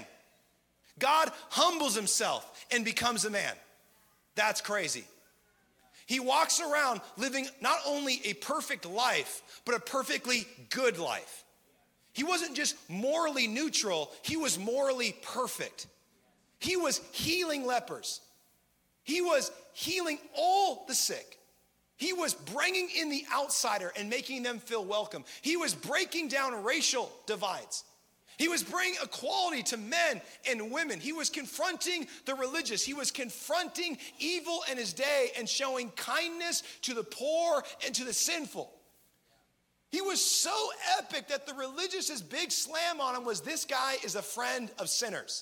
God humbles himself and becomes a man. That's crazy. He walks around living not only a perfect life, but a perfectly good life. He wasn't just morally neutral, he was morally perfect. He was healing lepers. He was healing all the sick. He was bringing in the outsider and making them feel welcome. He was breaking down racial divides. He was bringing equality to men and women. He was confronting the religious. He was confronting evil in his day and showing kindness to the poor and to the sinful. He was so epic that the religious' big slam on him was, this guy is a friend of sinners.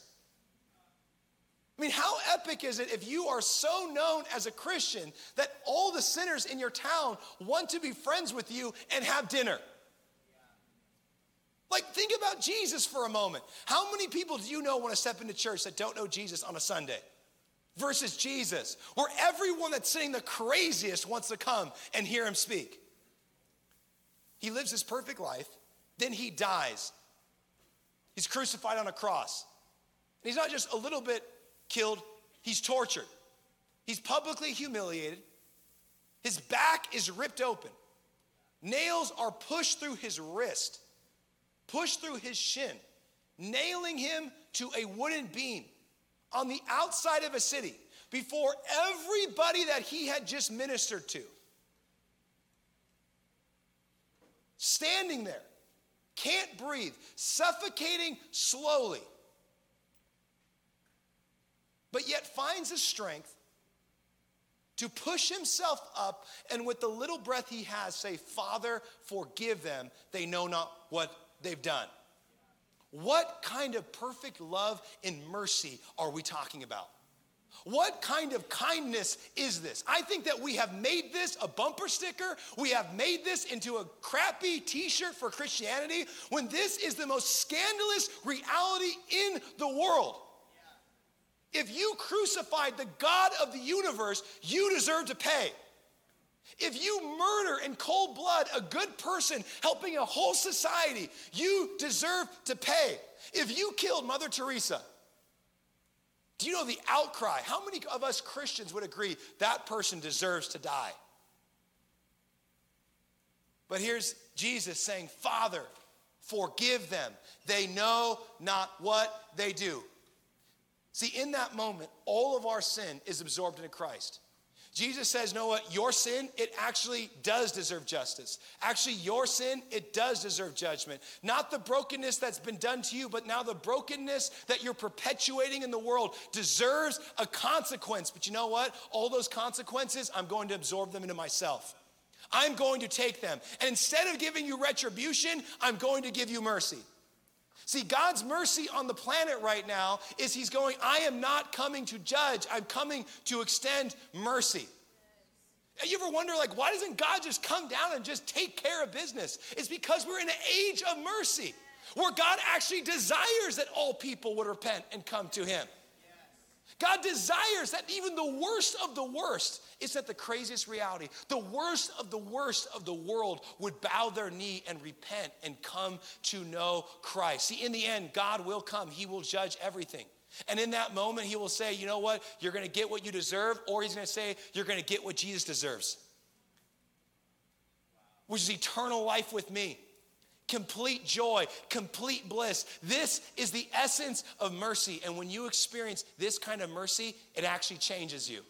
I mean, how epic is it if you are so known as a Christian that all the sinners in your town want to be friends with you and have dinner? Like, think about Jesus for a moment. How many people do you know want to step into church that don't know Jesus on a Sunday? Versus Jesus, where everyone that's sitting the craziest wants to come and hear him speak. He lives his perfect life, then he dies. He's crucified on a cross. And he's not just a little bit killed, he's tortured. He's publicly humiliated. His back is ripped open. Nails are pushed through his wrist, pushed through his shin, nailing him to a wooden beam on the outside of a city before everybody that he had just ministered to. Standing there, can't breathe, suffocating slowly, but yet finds the strength to push himself up, and with the little breath he has, say, Father, forgive them. They know not what they've done. What kind of perfect love and mercy are we talking about? What kind of kindness is this? I think that we have made this a bumper sticker. We have made this into a crappy t-shirt for Christianity, when this is the most scandalous reality in the world. If you crucified the God of the universe, you deserve to pay. If you murder in cold blood a good person helping a whole society, you deserve to pay. If you killed Mother Teresa, do you know the outcry? How many of us Christians would agree that person deserves to die? But here's Jesus saying, Father, forgive them. They know not what they do. See, in that moment, all of our sin is absorbed into Christ. Jesus says, know what? Your sin, it actually does deserve justice. Actually, your sin, it does deserve judgment. Not the brokenness that's been done to you, but now the brokenness that you're perpetuating in the world deserves a consequence. But you know what? All those consequences, I'm going to absorb them into myself. I'm going to take them. And instead of giving you retribution, I'm going to give you mercy. See, God's mercy on the planet right now is he's going, I am not coming to judge. I'm coming to extend mercy. You ever wonder, like, why doesn't God just come down and just take care of business? It's because we're in an age of mercy where God actually desires that all people would repent and come to him. God desires that even the worst of the worst, it's that the craziest reality, the worst of the worst of the world would bow their knee and repent and come to know Christ. See, in the end, God will come. He will judge everything. And in that moment, he will say, you know what? You're going to get what you deserve, or he's going to say, you're going to get what Jesus deserves, which is eternal life with me. Complete joy, complete bliss. This is the essence of mercy. And when you experience this kind of mercy, it actually changes you.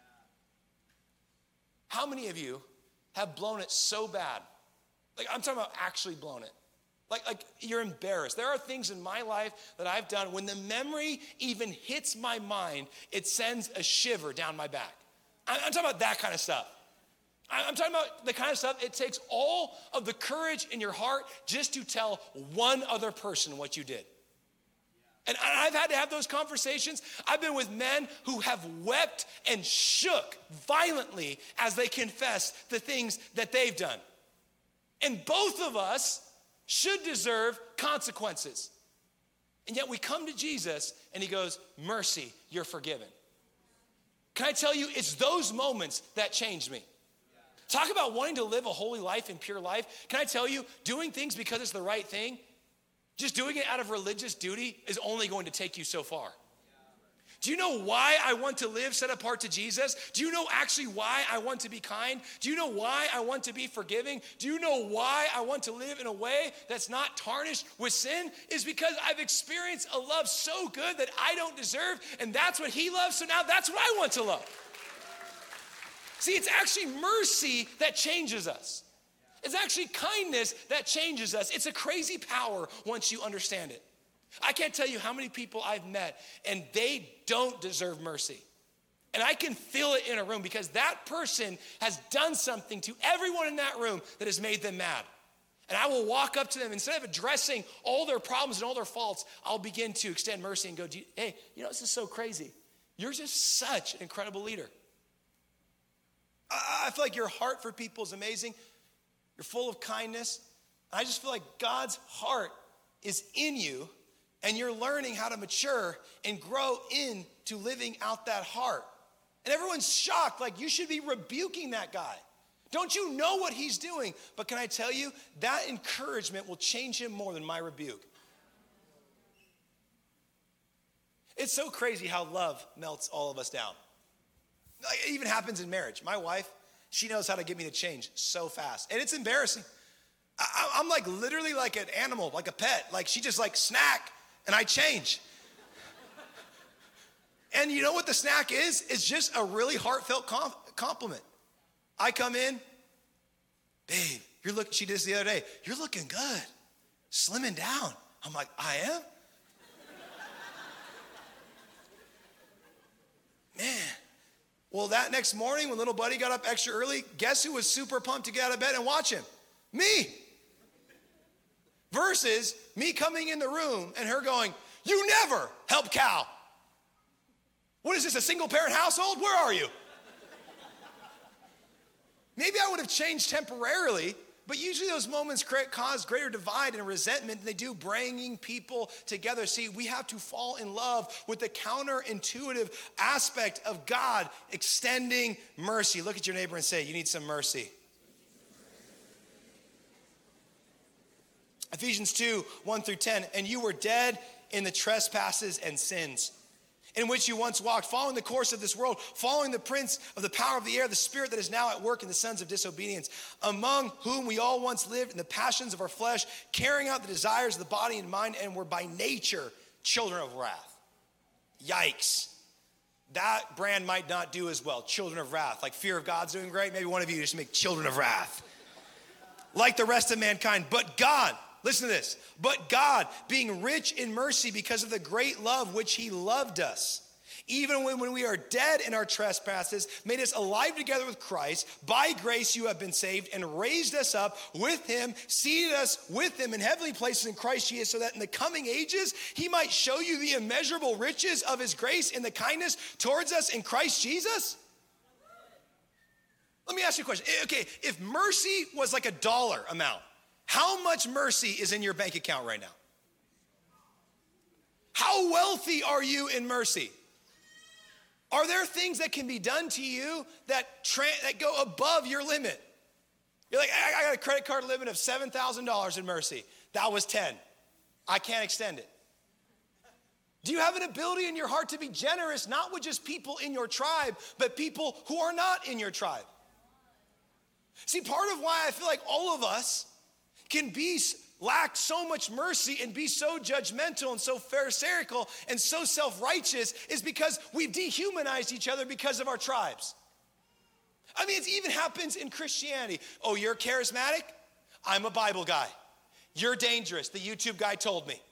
How many of you have blown it so bad? Like, I'm talking about actually blown it. Like, like you're embarrassed. There are things in my life that I've done, when the memory even hits my mind, it sends a shiver down my back. I'm talking about that kind of stuff. I'm talking about the kind of stuff, it takes all of the courage in your heart just to tell one other person what you did. And I've had to have those conversations. I've been with men who have wept and shook violently as they confess the things that they've done. And both of us should deserve consequences. And yet we come to Jesus and he goes, mercy, you're forgiven. Can I tell you, it's those moments that changed me. Talk about wanting to live a holy life and pure life. Can I tell you, doing things because it's the right thing, just doing it out of religious duty is only going to take you so far. Do you know why I want to live set apart to Jesus? Do you know actually why I want to be kind? Do you know why I want to be forgiving? Do you know why I want to live in a way that's not tarnished with sin? Is because I've experienced a love so good that I don't deserve, and that's what he loves, so now that's what I want to love. See, it's actually mercy that changes us. It's actually kindness that changes us. It's a crazy power once you understand it. I can't tell you how many people I've met and they don't deserve mercy. And I can feel it in a room because that person has done something to everyone in that room that has made them mad. And I will walk up to them, instead of addressing all their problems and all their faults, I'll begin to extend mercy and go, hey, you know, this is so crazy. You're just such an incredible leader. I feel like your heart for people is amazing. You're full of kindness. I just feel like God's heart is in you, and you're learning how to mature and grow into living out that heart. And everyone's shocked, like, you should be rebuking that guy. Don't you know what he's doing? But can I tell you, that encouragement will change him more than my rebuke. It's so crazy how love melts all of us down. Like, it even happens in marriage. My wife, she knows how to get me to change so fast. And it's embarrassing. I, I'm like literally like an animal, like a pet. Like she just like snack and I change. And you know what the snack is? It's just a really heartfelt com- compliment. I come in, babe, you're looking, she did this the other day. You're looking good, slimming down. I'm like, I am? Man. Well, that next morning when little buddy got up extra early, guess who was super pumped to get out of bed and watch him? Me. Versus me coming in the room and her going, you never help Cal. What is this, a single parent household? Where are you? Maybe I would have changed temporarily, but usually those moments cause greater divide and resentment than they do bringing people together. See, we have to fall in love with the counterintuitive aspect of God extending mercy. Look at your neighbor and say, you need some mercy. Ephesians two, one through ten, and you were dead in the trespasses and sins, in which you once walked, following the course of this world, following the prince of the power of the air, the spirit that is now at work in the sons of disobedience, among whom we all once lived in the passions of our flesh, carrying out the desires of the body and mind, and were by nature children of wrath. Yikes. That brand might not do as well, children of wrath. Like fear of God's doing great. Maybe one of you just make children of wrath. Like the rest of mankind, but God, listen to this. But God, being rich in mercy because of the great love which he loved us, even when, when we are dead in our trespasses, made us alive together with Christ. By grace you have been saved, and raised us up with him, seated us with him in heavenly places in Christ Jesus, so that in the coming ages he might show you the immeasurable riches of his grace and the kindness towards us in Christ Jesus. Let me ask you a question. Okay, if mercy was like a dollar amount, how much mercy is in your bank account right now? How wealthy are you in mercy? Are there things that can be done to you that, tra- that go above your limit? You're like, I, I got a credit card limit of seven thousand dollars in mercy. That was ten. I can't extend it. Do you have an ability in your heart to be generous, not with just people in your tribe, but people who are not in your tribe? See, part of why I feel like all of us can be lack so much mercy and be so judgmental and so pharisaical and so self-righteous is because we've dehumanized each other because of our tribes. I mean, it even happens in Christianity. Oh, you're charismatic? I'm a Bible guy. You're dangerous. The YouTube guy told me.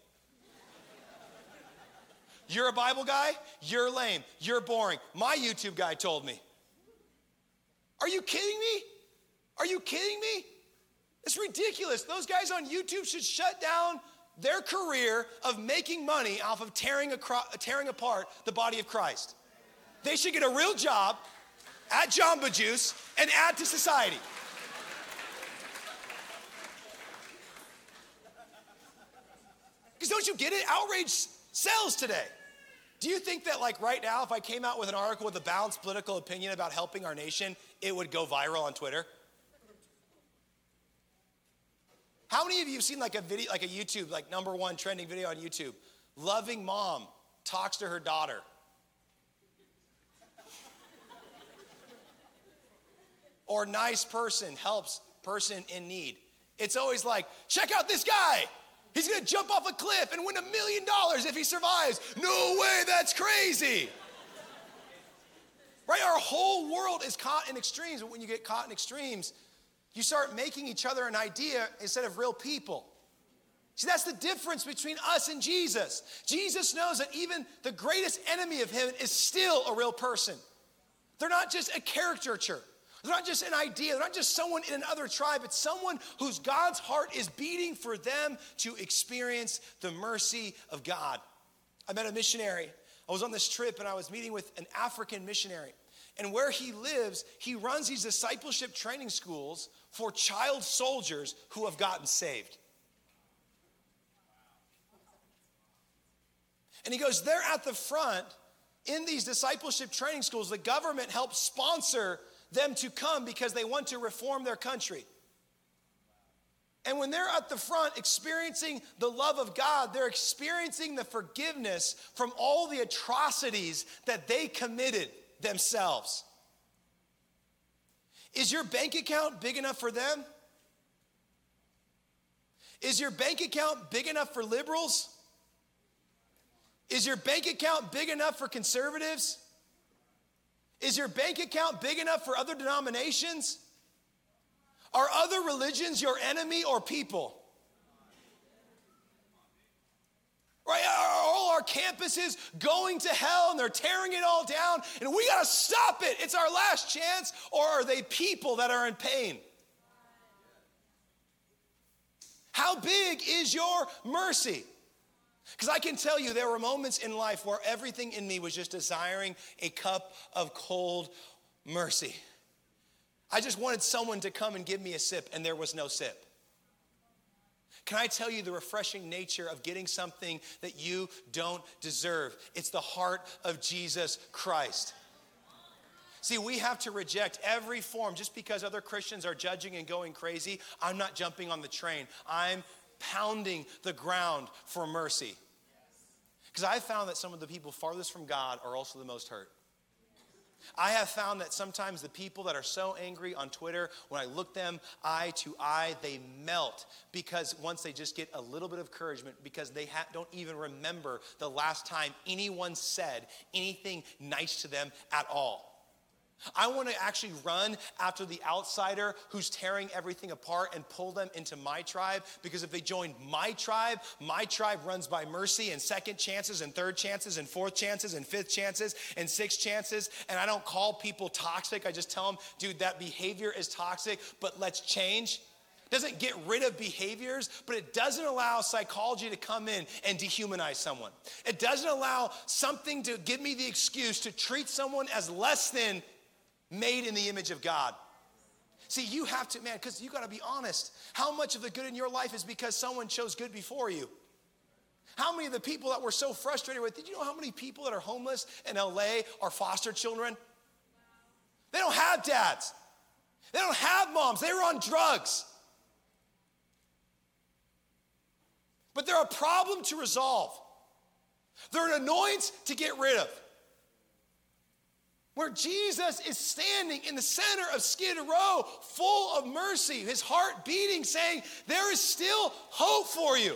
You're a Bible guy? You're lame. You're boring. My YouTube guy told me. Are you kidding me? Are you kidding me? It's ridiculous. Those guys on YouTube should shut down their career of making money off of tearing, acro- tearing apart the body of Christ. They should get a real job at Jamba Juice and add to society. Because don't you get it? Outrage sells today. Do you think that like right now, if I came out with an article with a balanced political opinion about helping our nation, it would go viral on Twitter? How many of you have seen like a video, like a YouTube, like number one trending video on YouTube? Loving mom talks to her daughter. Or nice person helps person in need. It's always like, check out this guy. He's gonna jump off a cliff and win a million dollars if he survives. No way, that's crazy. Right, our whole world is caught in extremes, but when you get caught in extremes, you start making each other an idea instead of real people. See, that's the difference between us and Jesus. Jesus knows that even the greatest enemy of him is still a real person. They're not just a caricature. They're not just an idea. They're not just someone in another tribe. It's someone whose God's heart is beating for them to experience the mercy of God. I met a missionary. I was on this trip and I was meeting with an African missionary. And where he lives, he runs these discipleship training schools for child soldiers who have gotten saved. And he goes, they're at the front in these discipleship training schools. The government helps sponsor them to come because they want to reform their country. And when they're at the front experiencing the love of God, they're experiencing the forgiveness from all the atrocities that they committed themselves. Is your bank account big enough for them? Is your bank account big enough for liberals? Is your bank account big enough for conservatives? Is your bank account big enough for other denominations? Are other religions your enemy or people? Right? Are all our campuses going to hell and they're tearing it all down and we got to stop it? It's our last chance. Or are they people that are in pain? How big is your mercy? Because I can tell you there were moments in life where everything in me was just desiring a cup of cold mercy. I just wanted someone to come and give me a sip, and there was no sip. Can I tell you the refreshing nature of getting something that you don't deserve? It's the heart of Jesus Christ. See, we have to reject every form. Just because other Christians are judging and going crazy, I'm not jumping on the train. I'm pounding the ground for mercy. Because I found that some of the people farthest from God are also the most hurt. I have found that sometimes the people that are so angry on Twitter, when I look them eye to eye, they melt because once they just get a little bit of encouragement, because they ha- don't even remember the last time anyone said anything nice to them at all. I want to actually run after the outsider who's tearing everything apart and pull them into my tribe, because if they join my tribe, my tribe runs by mercy and second chances and third chances and fourth chances and fifth chances and sixth chances. And I don't call people toxic. I just tell them, dude, that behavior is toxic, but let's change. Doesn't get rid of behaviors, but it doesn't allow psychology to come in and dehumanize someone. It doesn't allow something to give me the excuse to treat someone as less than made in the image of God. See, you have to, man, because you got to be honest. How much of the good in your life is because someone chose good before you? How many of the people that we're so frustrated with, did you know how many people that are homeless in L A are foster children? They don't have dads. They don't have moms. They were on drugs. But they're a problem to resolve. They're an annoyance to get rid of. Where Jesus is standing in the center of Skid Row, full of mercy, his heart beating, saying, there is still hope for you.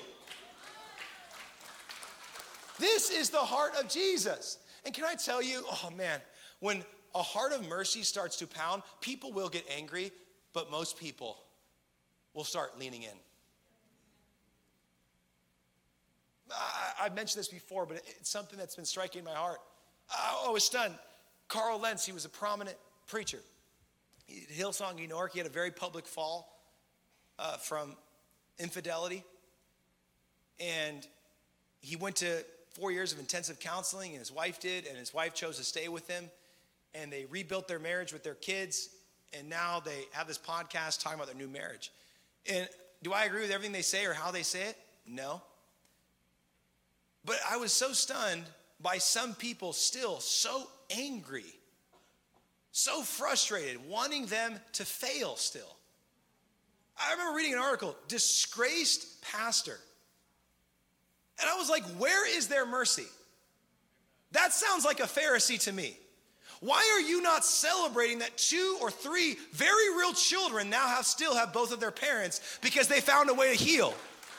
This is the heart of Jesus. And can I tell you, oh man, when a heart of mercy starts to pound, people will get angry, but most people will start leaning in. I, I've mentioned this before, but it's something that's been striking my heart. I was stunned. Carl Lentz, he was a prominent preacher. He, Hillsong, New York, he had a very public fall uh, from infidelity. And he went to four years of intensive counseling, and his wife did, and his wife chose to stay with him. And they rebuilt their marriage with their kids, and now they have this podcast talking about their new marriage. And do I agree with everything they say or how they say it? No. But I was so stunned by some people still so angry, so frustrated, wanting them to fail still. I remember reading an article, disgraced pastor. And I was like, where is their mercy? That sounds like a Pharisee to me. Why are you not celebrating that two or three very real children now have still have both of their parents because they found a way to heal?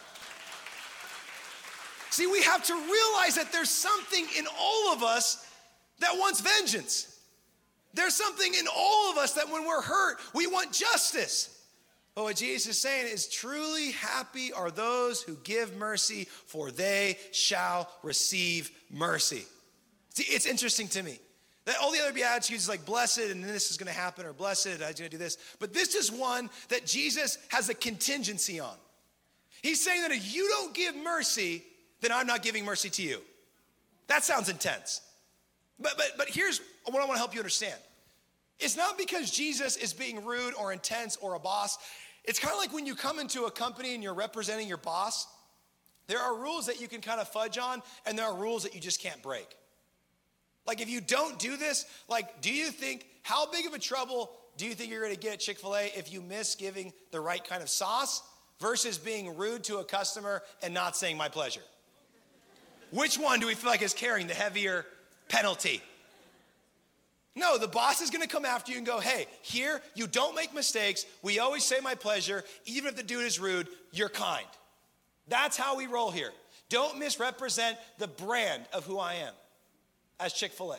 See, we have to realize that there's something in all of us that wants vengeance. There's something in all of us that when we're hurt, we want justice. But what Jesus is saying is, truly happy are those who give mercy, for they shall receive mercy. See, it's interesting to me that all the other Beatitudes like blessed and this is going to happen, or blessed, I'm going to do this. But this is one that Jesus has a contingency on. He's saying that if you don't give mercy, then I'm not giving mercy to you. That sounds intense. But, but, but here's what I want to help you understand. It's not because Jesus is being rude or intense or a boss. It's kind of like when you come into a company and you're representing your boss. There are rules that you can kind of fudge on, and there are rules that you just can't break. Like if you don't do this, like do you think, how big of a trouble do you think you're going to get at Chick-fil-A if you miss giving the right kind of sauce versus being rude to a customer and not saying my pleasure? Which one do we feel like is carrying the heavier penalty? No, the boss is gonna come after you and go, hey, here, you don't make mistakes. We always say my pleasure. Even if the dude is rude, you're kind. That's how we roll here. Don't misrepresent the brand of who I am as Chick-fil-A.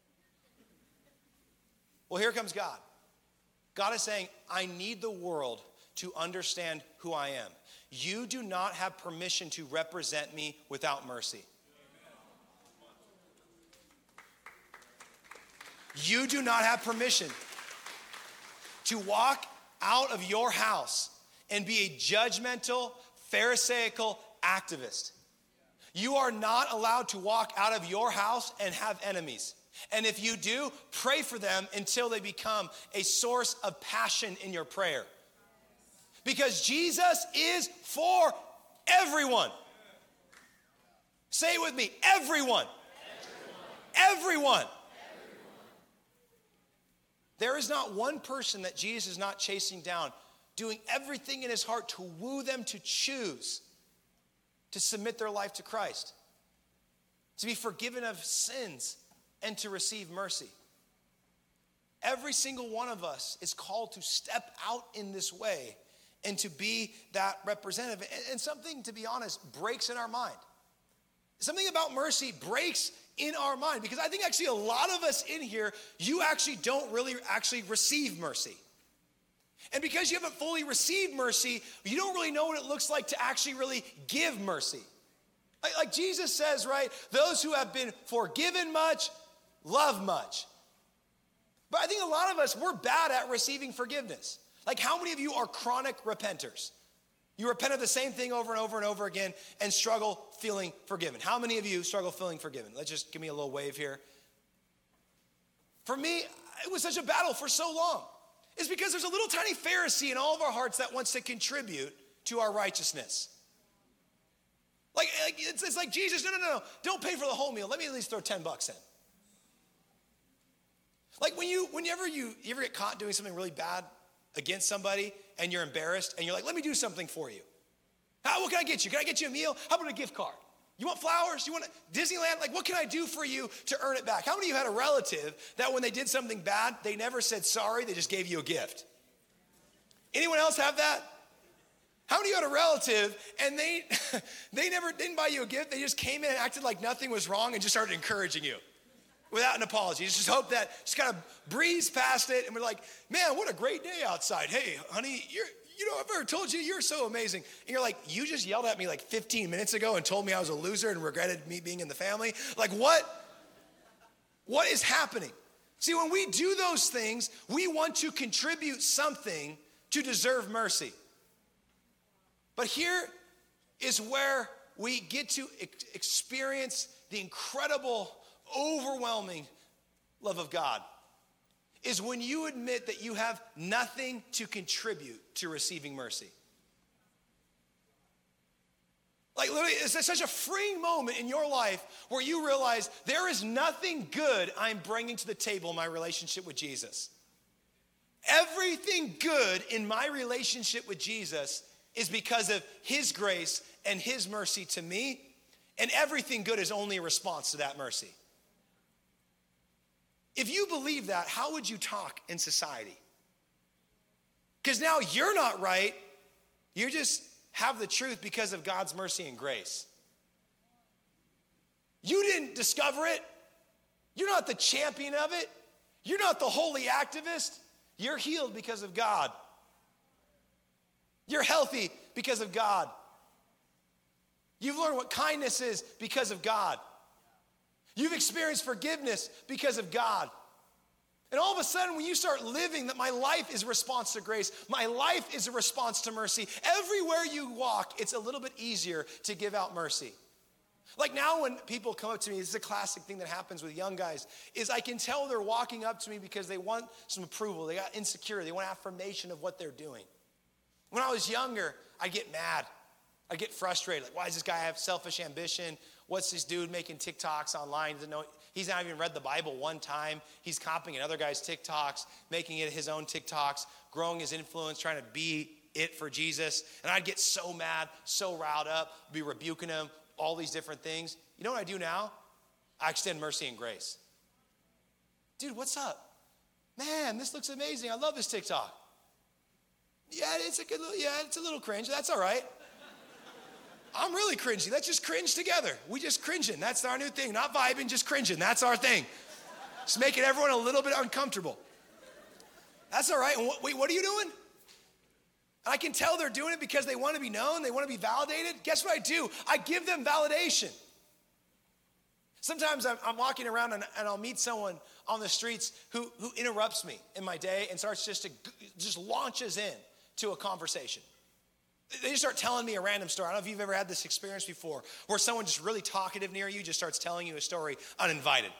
Well, here comes God. God is saying, I need the world to understand who I am. You do not have permission to represent me without mercy. You do not have permission to walk out of your house and be a judgmental, pharisaical activist. You are not allowed to walk out of your house and have enemies. And if you do, pray for them until they become a source of passion in your prayer. Because Jesus is for everyone. Say it with me, everyone. Everyone. Everyone. There is not one person that Jesus is not chasing down, doing everything in his heart to woo them to choose to submit their life to Christ, to be forgiven of sins, and to receive mercy. Every single one of us is called to step out in this way and to be that representative. And something, to be honest, breaks in our mind. Something about mercy breaks in our mind, because I think actually a lot of us in here, you actually don't really actually receive mercy. And because you haven't fully received mercy, you don't really know what it looks like to actually really give mercy. Like, like Jesus says, right? Those who have been forgiven much, love much. But I think a lot of us, we're bad at receiving forgiveness. Like, how many of you are chronic repenters? You repent of the same thing over and over and over again and struggle feeling forgiven. How many of you struggle feeling forgiven? Let's just give me a little wave here. For me, it was such a battle for so long. It's because there's a little tiny Pharisee in all of our hearts that wants to contribute to our righteousness. Like, like it's, it's like, Jesus, no, no, no, don't pay for the whole meal. Let me at least throw ten bucks in. Like when you, whenever you, you ever get caught doing something really bad against somebody and you're embarrassed and you're like, let me do something for you. How, what can I get you? Can I get you a meal? How about a gift card? You want flowers? You want a, Disneyland? Like, what can I do for you to earn it back? How many of you had a relative that when they did something bad, they never said sorry, they just gave you a gift? Anyone else have that? How many of you had a relative and they they never didn't buy you a gift, they just came in and acted like nothing was wrong and just started encouraging you without an apology? Just hope that, just kind of breeze past it and we're like, man, what a great day outside. Hey, honey, you're You know, I've ever told you you're so amazing. And you're like, you just yelled at me like fifteen minutes ago and told me I was a loser and regretted me being in the family. Like, what? What is happening? See, when we do those things, we want to contribute something to deserve mercy. But here is where we get to ex- experience the incredible, overwhelming love of God. Is when you admit that you have nothing to contribute to receiving mercy. Like literally, it's such a freeing moment in your life where you realize there is nothing good I'm bringing to the table in my relationship with Jesus. Everything good in my relationship with Jesus is because of his grace and his mercy to me, and everything good is only a response to that mercy. If you believe that, how would you talk in society? Because now you're not right. You just have the truth because of God's mercy and grace. You didn't discover it. You're not the champion of it. You're not the holy activist. You're healed because of God. You're healthy because of God. You've learned what kindness is because of God. You've experienced forgiveness because of God. And all of a sudden, when you start living that my life is a response to grace, my life is a response to mercy, everywhere you walk, it's a little bit easier to give out mercy. Like now when people come up to me, this is a classic thing that happens with young guys, is I can tell they're walking up to me because they want some approval. They got insecure. They want affirmation of what they're doing. When I was younger, I'd get mad. I'd get frustrated. Like, why does this guy have selfish ambition? What's this dude making TikToks online? He doesn't know, he's not even read the Bible one time. He's copying another guy's TikToks, making it his own TikToks, growing his influence, trying to be it for Jesus. And I'd get so mad, so riled up, be rebuking him, all these different things. You know what I do now? I extend mercy and grace. dude, what's up? Man, this looks amazing. I love this TikTok. Yeah, it's a good little, yeah, it's a little cringe. That's all right. I'm really cringy. Let's just cringe together. We just cringing. That's our new thing. Not vibing, just cringing. That's our thing. Just making everyone a little bit uncomfortable. That's all right. And what, wait, what are you doing? I can tell they're doing it because they want to be known. They want to be validated. Guess what I do? I give them validation. Sometimes I'm, I'm walking around and, and I'll meet someone on the streets who, who interrupts me in my day and starts just to, just launches in to a conversation. They just start telling me a random story. I don't know if you've ever had this experience before, where someone just really talkative near you just starts telling you a story uninvited.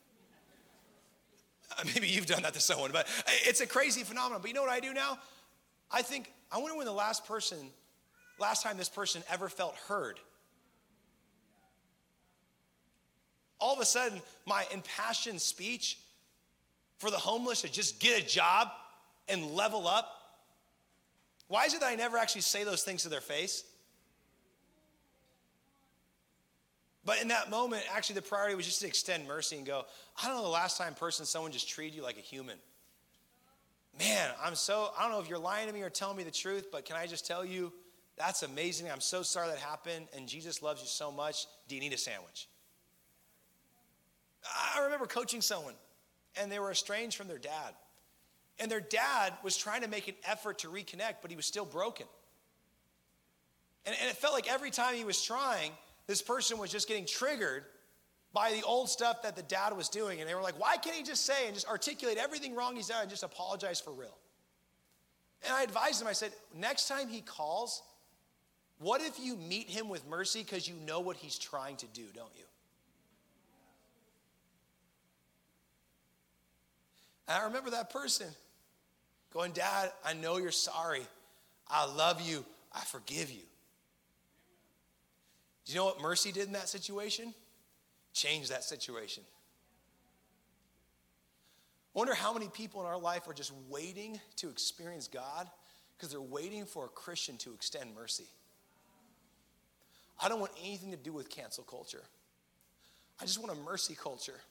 Uh, maybe you've done that to someone, but it's a crazy phenomenon. But you know what I do now? I think, I wonder when the last person, last time this person ever felt heard. All of a sudden, my impassioned speech for the homeless to just get a job and level up. Why is it that I never actually say those things to their face? But in that moment, actually the priority was just to extend mercy and go, I don't know the last time person, someone just treated you like a human. Man, I'm so, I don't know if you're lying to me or telling me the truth, but can I just tell you, that's amazing. I'm so sorry that happened, and Jesus loves you so much. Do you need a sandwich? I remember coaching someone, and they were estranged from their dad. And their dad was trying to make an effort to reconnect, but he was still broken. And, and it felt like every time he was trying, this person was just getting triggered by the old stuff that the dad was doing. And they were like, why can't he just say and just articulate everything wrong he's done and just apologize for real? And I advised him, I said, next time he calls, what if you meet him with mercy because you know what he's trying to do, don't you? And I remember that person going, Dad, I know you're sorry. I love you. I forgive you. Do you know what mercy did in that situation? Changed that situation. I wonder how many people in our life are just waiting to experience God because they're waiting for a Christian to extend mercy. I don't want anything to do with cancel culture. I just want a mercy culture.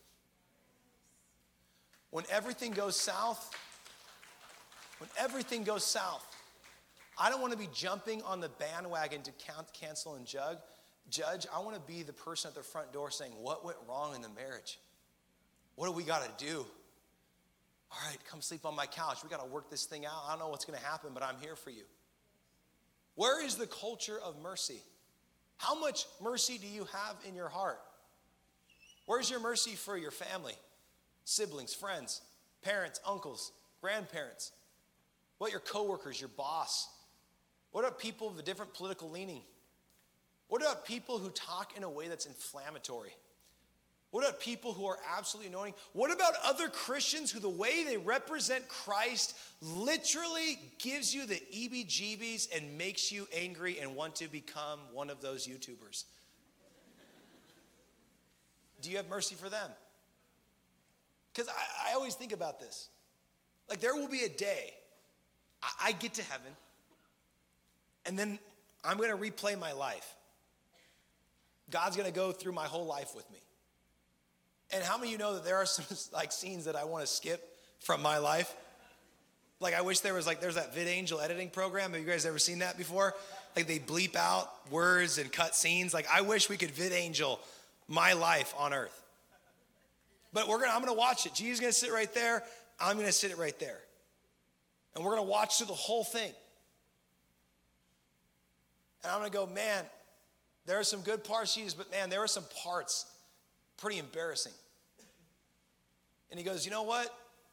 When everything goes south, when everything goes south, I don't want to be jumping on the bandwagon to count, cancel and judge. Judge, I want to be the person at the front door saying, what went wrong in the marriage? What do we got to do? All right, come sleep on my couch. We got to work this thing out. I don't know what's going to happen, but I'm here for you. Where is the culture of mercy? How much mercy do you have in your heart? Where's your mercy for your family, siblings, friends, parents, uncles, grandparents? What your coworkers, your boss? What about people of the different political leaning? What about people who talk in a way that's inflammatory? What about people who are absolutely annoying? What about other Christians who the way they represent Christ literally gives you the E B G Bs and makes you angry and want to become one of those YouTubers? Do you have mercy for them? Because I, I always think about this. Like there will be a day I, I get to heaven and then I'm going to replay my life. God's going to go through my whole life with me. And how many of you know that there are some like scenes that I want to skip from my life? Like I wish there was like, there's that VidAngel editing program. Have you guys ever seen that before? Like they bleep out words and cut scenes. Like I wish we could VidAngel my life on earth. But we're gonna, I'm gonna watch it. Jesus is gonna sit right there. I'm gonna sit it right there. And we're gonna watch through the whole thing. And I'm gonna go, man, there are some good parts, Jesus, but man, there are some parts pretty embarrassing. And he goes, you know what?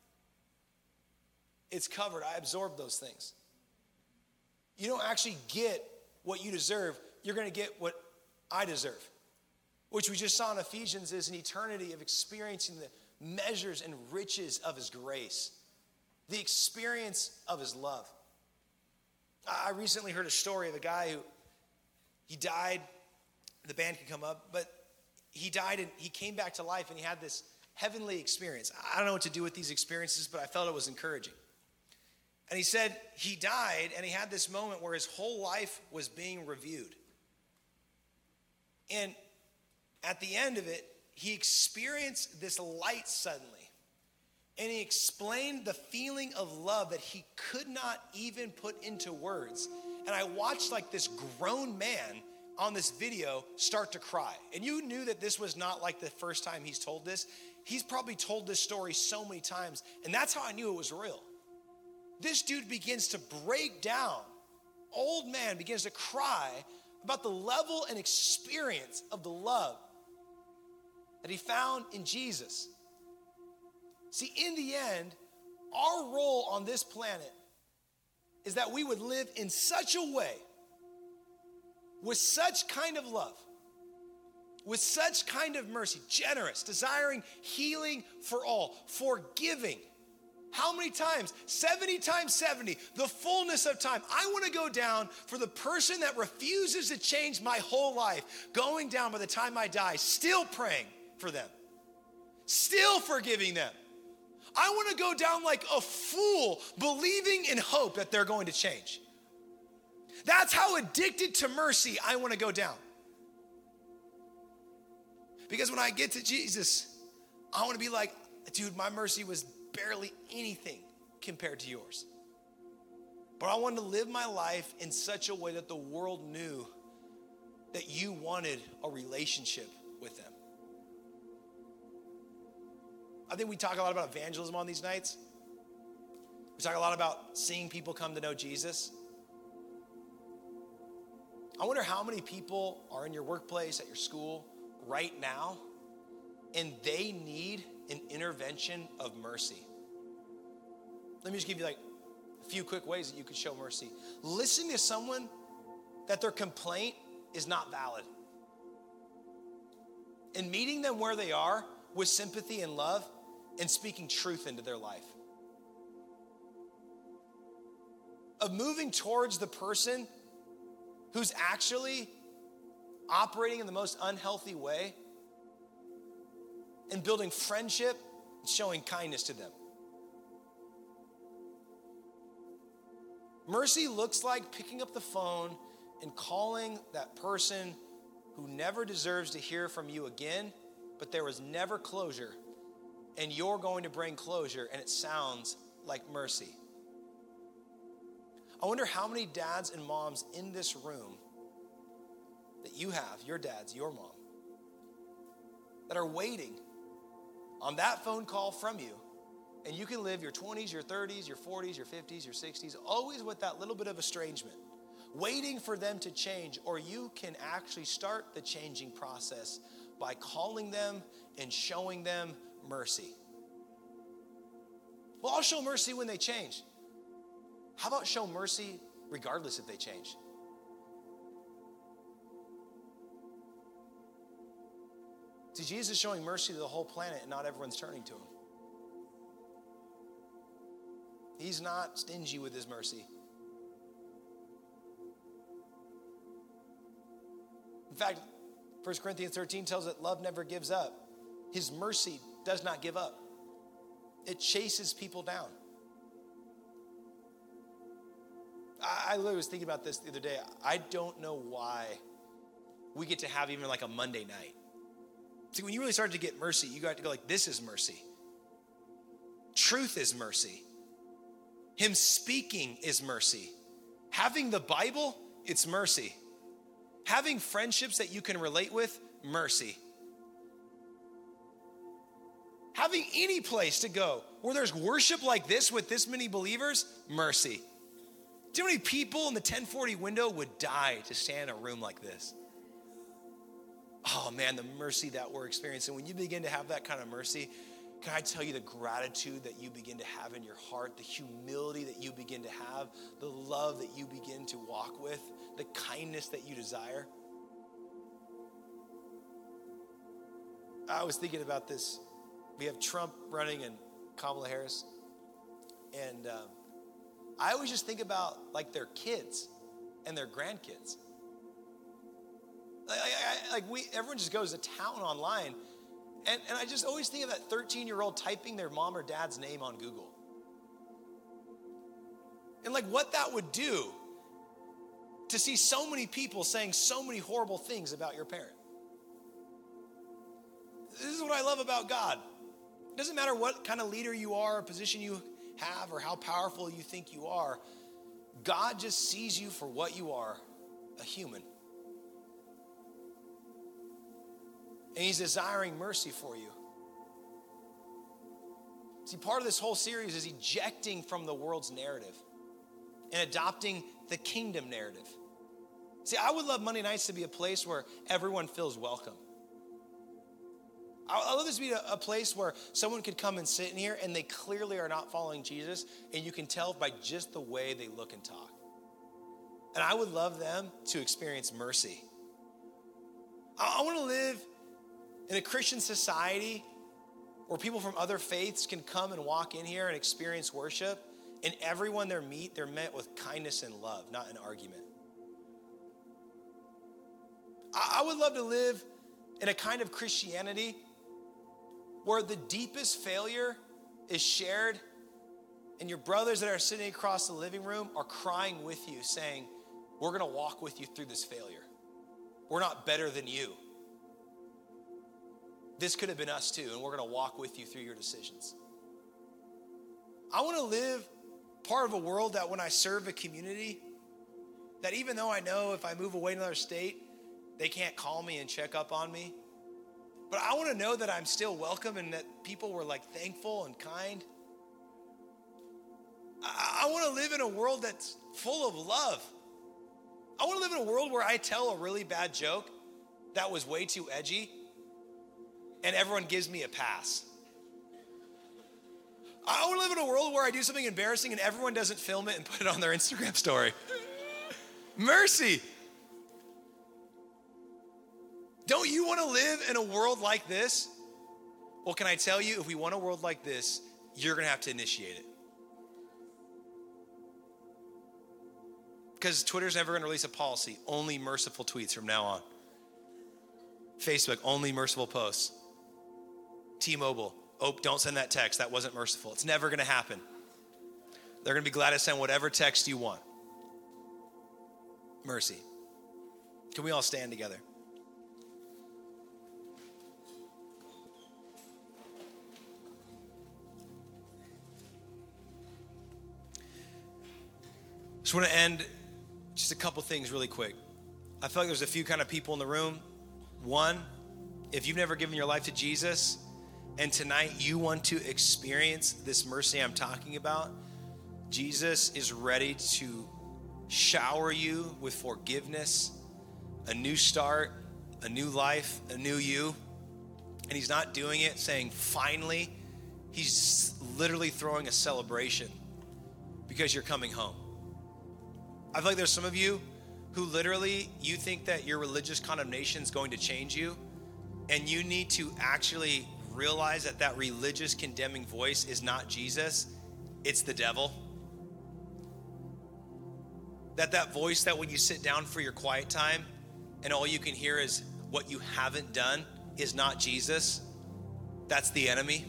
It's covered. I absorbed those things. You don't actually get what you deserve. You're going to get what I deserve, which we just saw in Ephesians is an eternity of experiencing the measures and riches of his grace, the experience of his love. I recently heard a story of a guy who, he died. The band can come up, but he died and he came back to life and he had this heavenly experience. I don't know what to do with these experiences, but I felt it was encouraging. And he said he died and he had this moment where his whole life was being reviewed. And at the end of it, he experienced this light suddenly. And he explained the feeling of love that he could not even put into words. And I watched like this grown man on this video start to cry. And you knew that this was not like the first time he's told this. He's probably told this story so many times. And that's how I knew it was real. This dude begins to break down. Old man begins to cry about the level and experience of the love that he found in Jesus. See, in the end, our role on this planet is that we would live in such a way, with such kind of love, with such kind of mercy, generous, desiring healing for all, forgiving. How many times? seventy times seventy, the fullness of time. I want to go down for the person that refuses to change my whole life, going down by the time I die, still praying for them, still forgiving them. I want to go down like a fool, believing in hope that they're going to change. That's how addicted to mercy I want to go down. Because when I get to Jesus, I want to be like, dude, my mercy was barely anything compared to yours. But I wanted to live my life in such a way that the world knew that you wanted a relationship with them. I think we talk a lot about evangelism on these nights. We talk a lot about seeing people come to know Jesus. I wonder how many people are in your workplace, at your school right now, and they need an intervention of mercy. Let me just give you like a few quick ways that you could show mercy. Listen to someone that their complaint is not valid. And meeting them where they are with sympathy and love and speaking truth into their life. Of moving towards the person who's actually operating in the most unhealthy way and building friendship and showing kindness to them. Mercy looks like picking up the phone and calling that person who never deserves to hear from you again, but there was never closure, and you're going to bring closure, and it sounds like mercy. I wonder how many dads and moms in this room that you have, your dads, your mom, that are waiting on that phone call from you. And you can live your twenties, your thirties, your forties, your fifties, your sixties, always with that little bit of estrangement, waiting for them to change. Or you can actually start the changing process by calling them and showing them mercy. Well, I'll show mercy when they change. How about show mercy regardless if they change? See, Jesus is showing mercy to the whole planet, and not everyone's turning to him. He's not stingy with his mercy. In fact, First Corinthians thirteen tells us that love never gives up. His mercy does not give up. It chases people down. I, I literally was thinking about this the other day. I don't know why we get to have even like a Monday night. See, when you really start to get mercy, you got to go like, this is mercy. Truth is mercy. Him speaking is mercy. Having the Bible, it's mercy. Having friendships that you can relate with, mercy. Having any place to go where there's worship like this with this many believers, mercy. Do you know how many people in the ten forty window would die to stand in a room like this? Oh man, the mercy that we're experiencing. When you begin to have that kind of mercy, can I tell you the gratitude that you begin to have in your heart, the humility that you begin to have, the love that you begin to walk with, the kindness that you desire? I was thinking about this. We have Trump running and Kamala Harris. And um, I always just think about like their kids and their grandkids. Like, I, I, like we, everyone just goes to town online. And, and I just always think of that thirteen-year-old typing their mom or dad's name on Google. And like what that would do to see so many people saying so many horrible things about your parent. This is what I love about God. It doesn't matter what kind of leader you are, or position you have, or how powerful you think you are. God just sees you for what you are, a human. And he's desiring mercy for you. See, part of this whole series is ejecting from the world's narrative and adopting the kingdom narrative. See, I would love Monday nights to be a place where everyone feels welcome. I love this to be a, a place where someone could come and sit in here and they clearly are not following Jesus, and you can tell by just the way they look and talk. And I would love them to experience mercy. I, I want to live in a Christian society where people from other faiths can come and walk in here and experience worship, and everyone they meet, they're met with kindness and love, not an argument. I, I would love to live in a kind of Christianity where the deepest failure is shared, and your brothers that are sitting across the living room are crying with you, saying, we're gonna walk with you through this failure. We're not better than you. This could have been us too, and we're gonna walk with you through your decisions. I wanna live part of a world that when I serve a community, that even though I know if I move away to another state, they can't call me and check up on me, but I wanna know that I'm still welcome and that people were like thankful and kind. I, I wanna live in a world that's full of love. I wanna live in a world where I tell a really bad joke that was way too edgy and everyone gives me a pass. I wanna live in a world where I do something embarrassing and everyone doesn't film it and put it on their Instagram story. Mercy. Don't you wanna live in a world like this? Well, can I tell you, if we want a world like this, you're gonna have to initiate it. Because Twitter's never gonna release a policy, only merciful tweets from now on. Facebook, only merciful posts. T-Mobile, oh, don't send that text, that wasn't merciful. It's never gonna happen. They're gonna be glad to send whatever text you want. Mercy. Can we all stand together? Just want to end just a couple things really quick. I feel like there's a few kind of people in the room. One, if you've never given your life to Jesus and tonight you want to experience this mercy I'm talking about, Jesus is ready to shower you with forgiveness, a new start, a new life, a new you. And he's not doing it saying finally. He's literally throwing a celebration because you're coming home. I feel like there's some of you who literally, you think that your religious condemnation is going to change you, and you need to actually realize that that religious condemning voice is not Jesus, it's the devil. That that voice that when you sit down for your quiet time and all you can hear is what you haven't done is not Jesus, that's the enemy.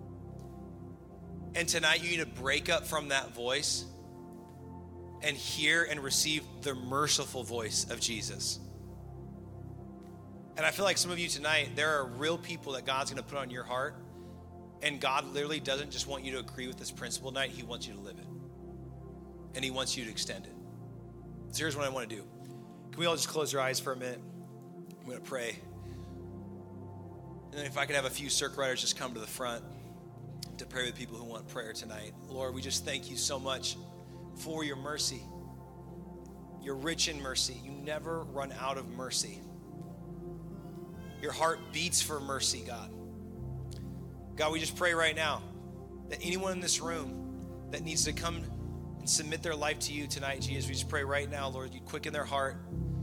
And tonight you need to break up from that voice and hear and receive the merciful voice of Jesus. And I feel like some of you tonight, there are real people that God's gonna put on your heart, and God literally doesn't just want you to agree with this principle tonight, he wants you to live it. And he wants you to extend it. So here's what I wanna do. Can we all just close our eyes for a minute? I'm gonna pray. And then if I could have a few circle riders just come to the front to pray with people who want prayer tonight. Lord, we just thank you so much for your mercy. You're rich in mercy. You never run out of mercy. Your heart beats for mercy, God. God, we just pray right now that anyone in this room that needs to come and submit their life to you tonight, Jesus, we just pray right now, Lord, you quicken their heart,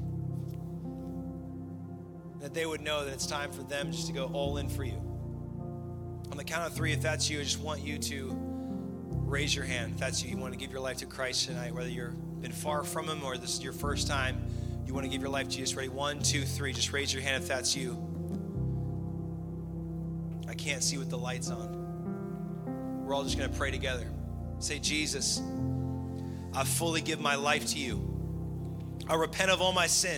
that they would know that it's time for them just to go all in for you. On the count of three, if that's you, I just want you to raise your hand. If that's you, you want to give your life to Christ tonight, whether you've been far from him or this is your first time, you want to give your life to Jesus. Ready? One, two, three. Just raise your hand if that's you. I can't see with the lights on. We're all just going to pray together. Say, Jesus, I fully give my life to you. I repent of all my sin,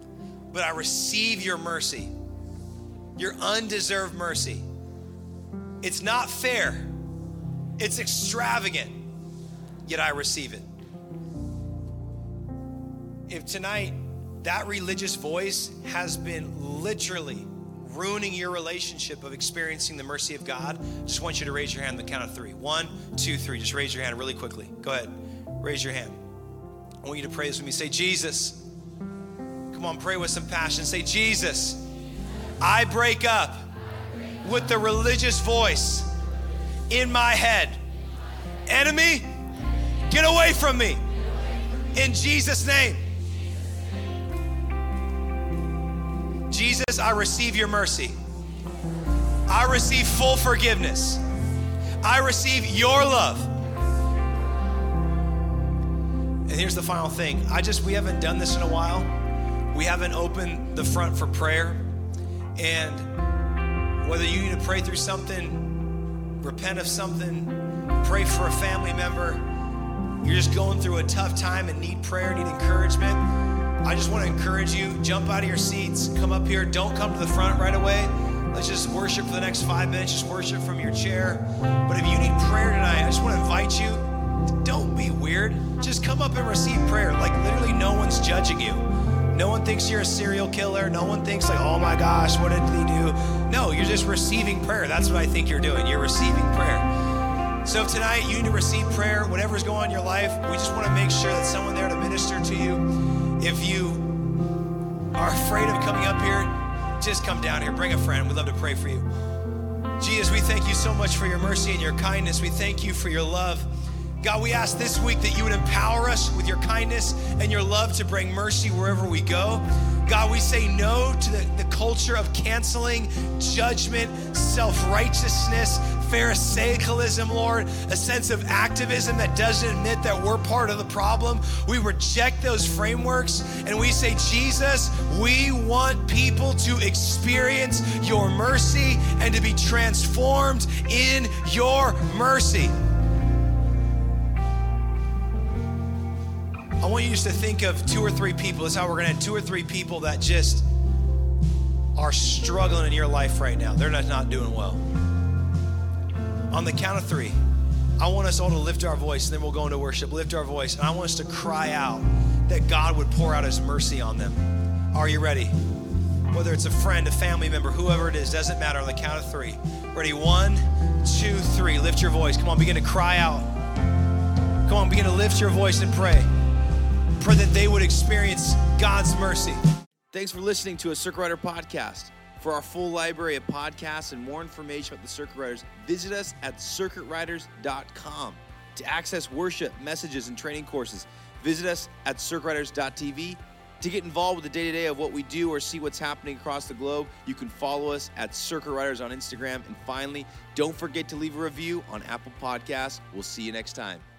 but I receive your mercy, your undeserved mercy. It's not fair. It's extravagant, yet I receive it. If tonight that religious voice has been literally ruining your relationship of experiencing the mercy of God, just want you to raise your hand on the count of three. One, two, three. Just raise your hand really quickly. Go ahead. Raise your hand. I want you to pray this with me. Say, Jesus. Come on, pray with some passion. Say, Jesus, I break up with the religious voice in my head. Enemy, get away from me. In Jesus' name. Jesus, I receive your mercy. I receive full forgiveness. I receive your love. And here's the final thing. I just, we haven't done this in a while. We haven't opened the front for prayer. And whether you need to pray through something, repent of something, pray for a family member, you're just going through a tough time and need prayer, need encouragement, I just want to encourage you, jump out of your seats, come up here. Don't come to the front right away. Let's just worship for the next five minutes. Just worship from your chair. But if you need prayer tonight, I just want to invite you, don't be weird. Just come up and receive prayer. Like literally no one's judging you. No one thinks you're a serial killer. No one thinks like, oh my gosh, what did he do? No, you're just receiving prayer. That's what I think you're doing. You're receiving prayer. So if tonight you need to receive prayer, whatever's going on in your life, we just want to make sure that someone there to minister to you. If you are afraid of coming up here, just come down here. Bring a friend. We'd love to pray for you. Jesus, we thank you so much for your mercy and your kindness. We thank you for your love. God, we ask this week that you would empower us with your kindness and your love to bring mercy wherever we go. God, we say no to the, the culture of canceling, judgment, self-righteousness, Pharisaicalism, Lord, a sense of activism that doesn't admit that we're part of the problem. We reject those frameworks and we say, Jesus, we want people to experience your mercy and to be transformed in your mercy. I want you just to think of two or three people. This is how we're gonna have two or three people that just are struggling in your life right now. They're not, not doing well. On the count of three, I want us all to lift our voice, and then we'll go into worship. Lift our voice, and I want us to cry out that God would pour out his mercy on them. Are you ready? Whether it's a friend, a family member, whoever it is, doesn't matter. On the count of three. Ready? One, two, three. Lift your voice. Come on, begin to cry out. Come on, begin to lift your voice and pray. Pray that they would experience God's mercy. Thanks for listening to a Circuit Rider podcast. For our full library of podcasts and more information about the Circuit Riders, visit us at circuit riders dot com. To access worship, messages, and training courses, visit us at circuit riders dot t v. To get involved with the day-to-day of what we do or see what's happening across the globe, you can follow us at Circuit Riders on Instagram. And finally, don't forget to leave a review on Apple Podcasts. We'll see you next time.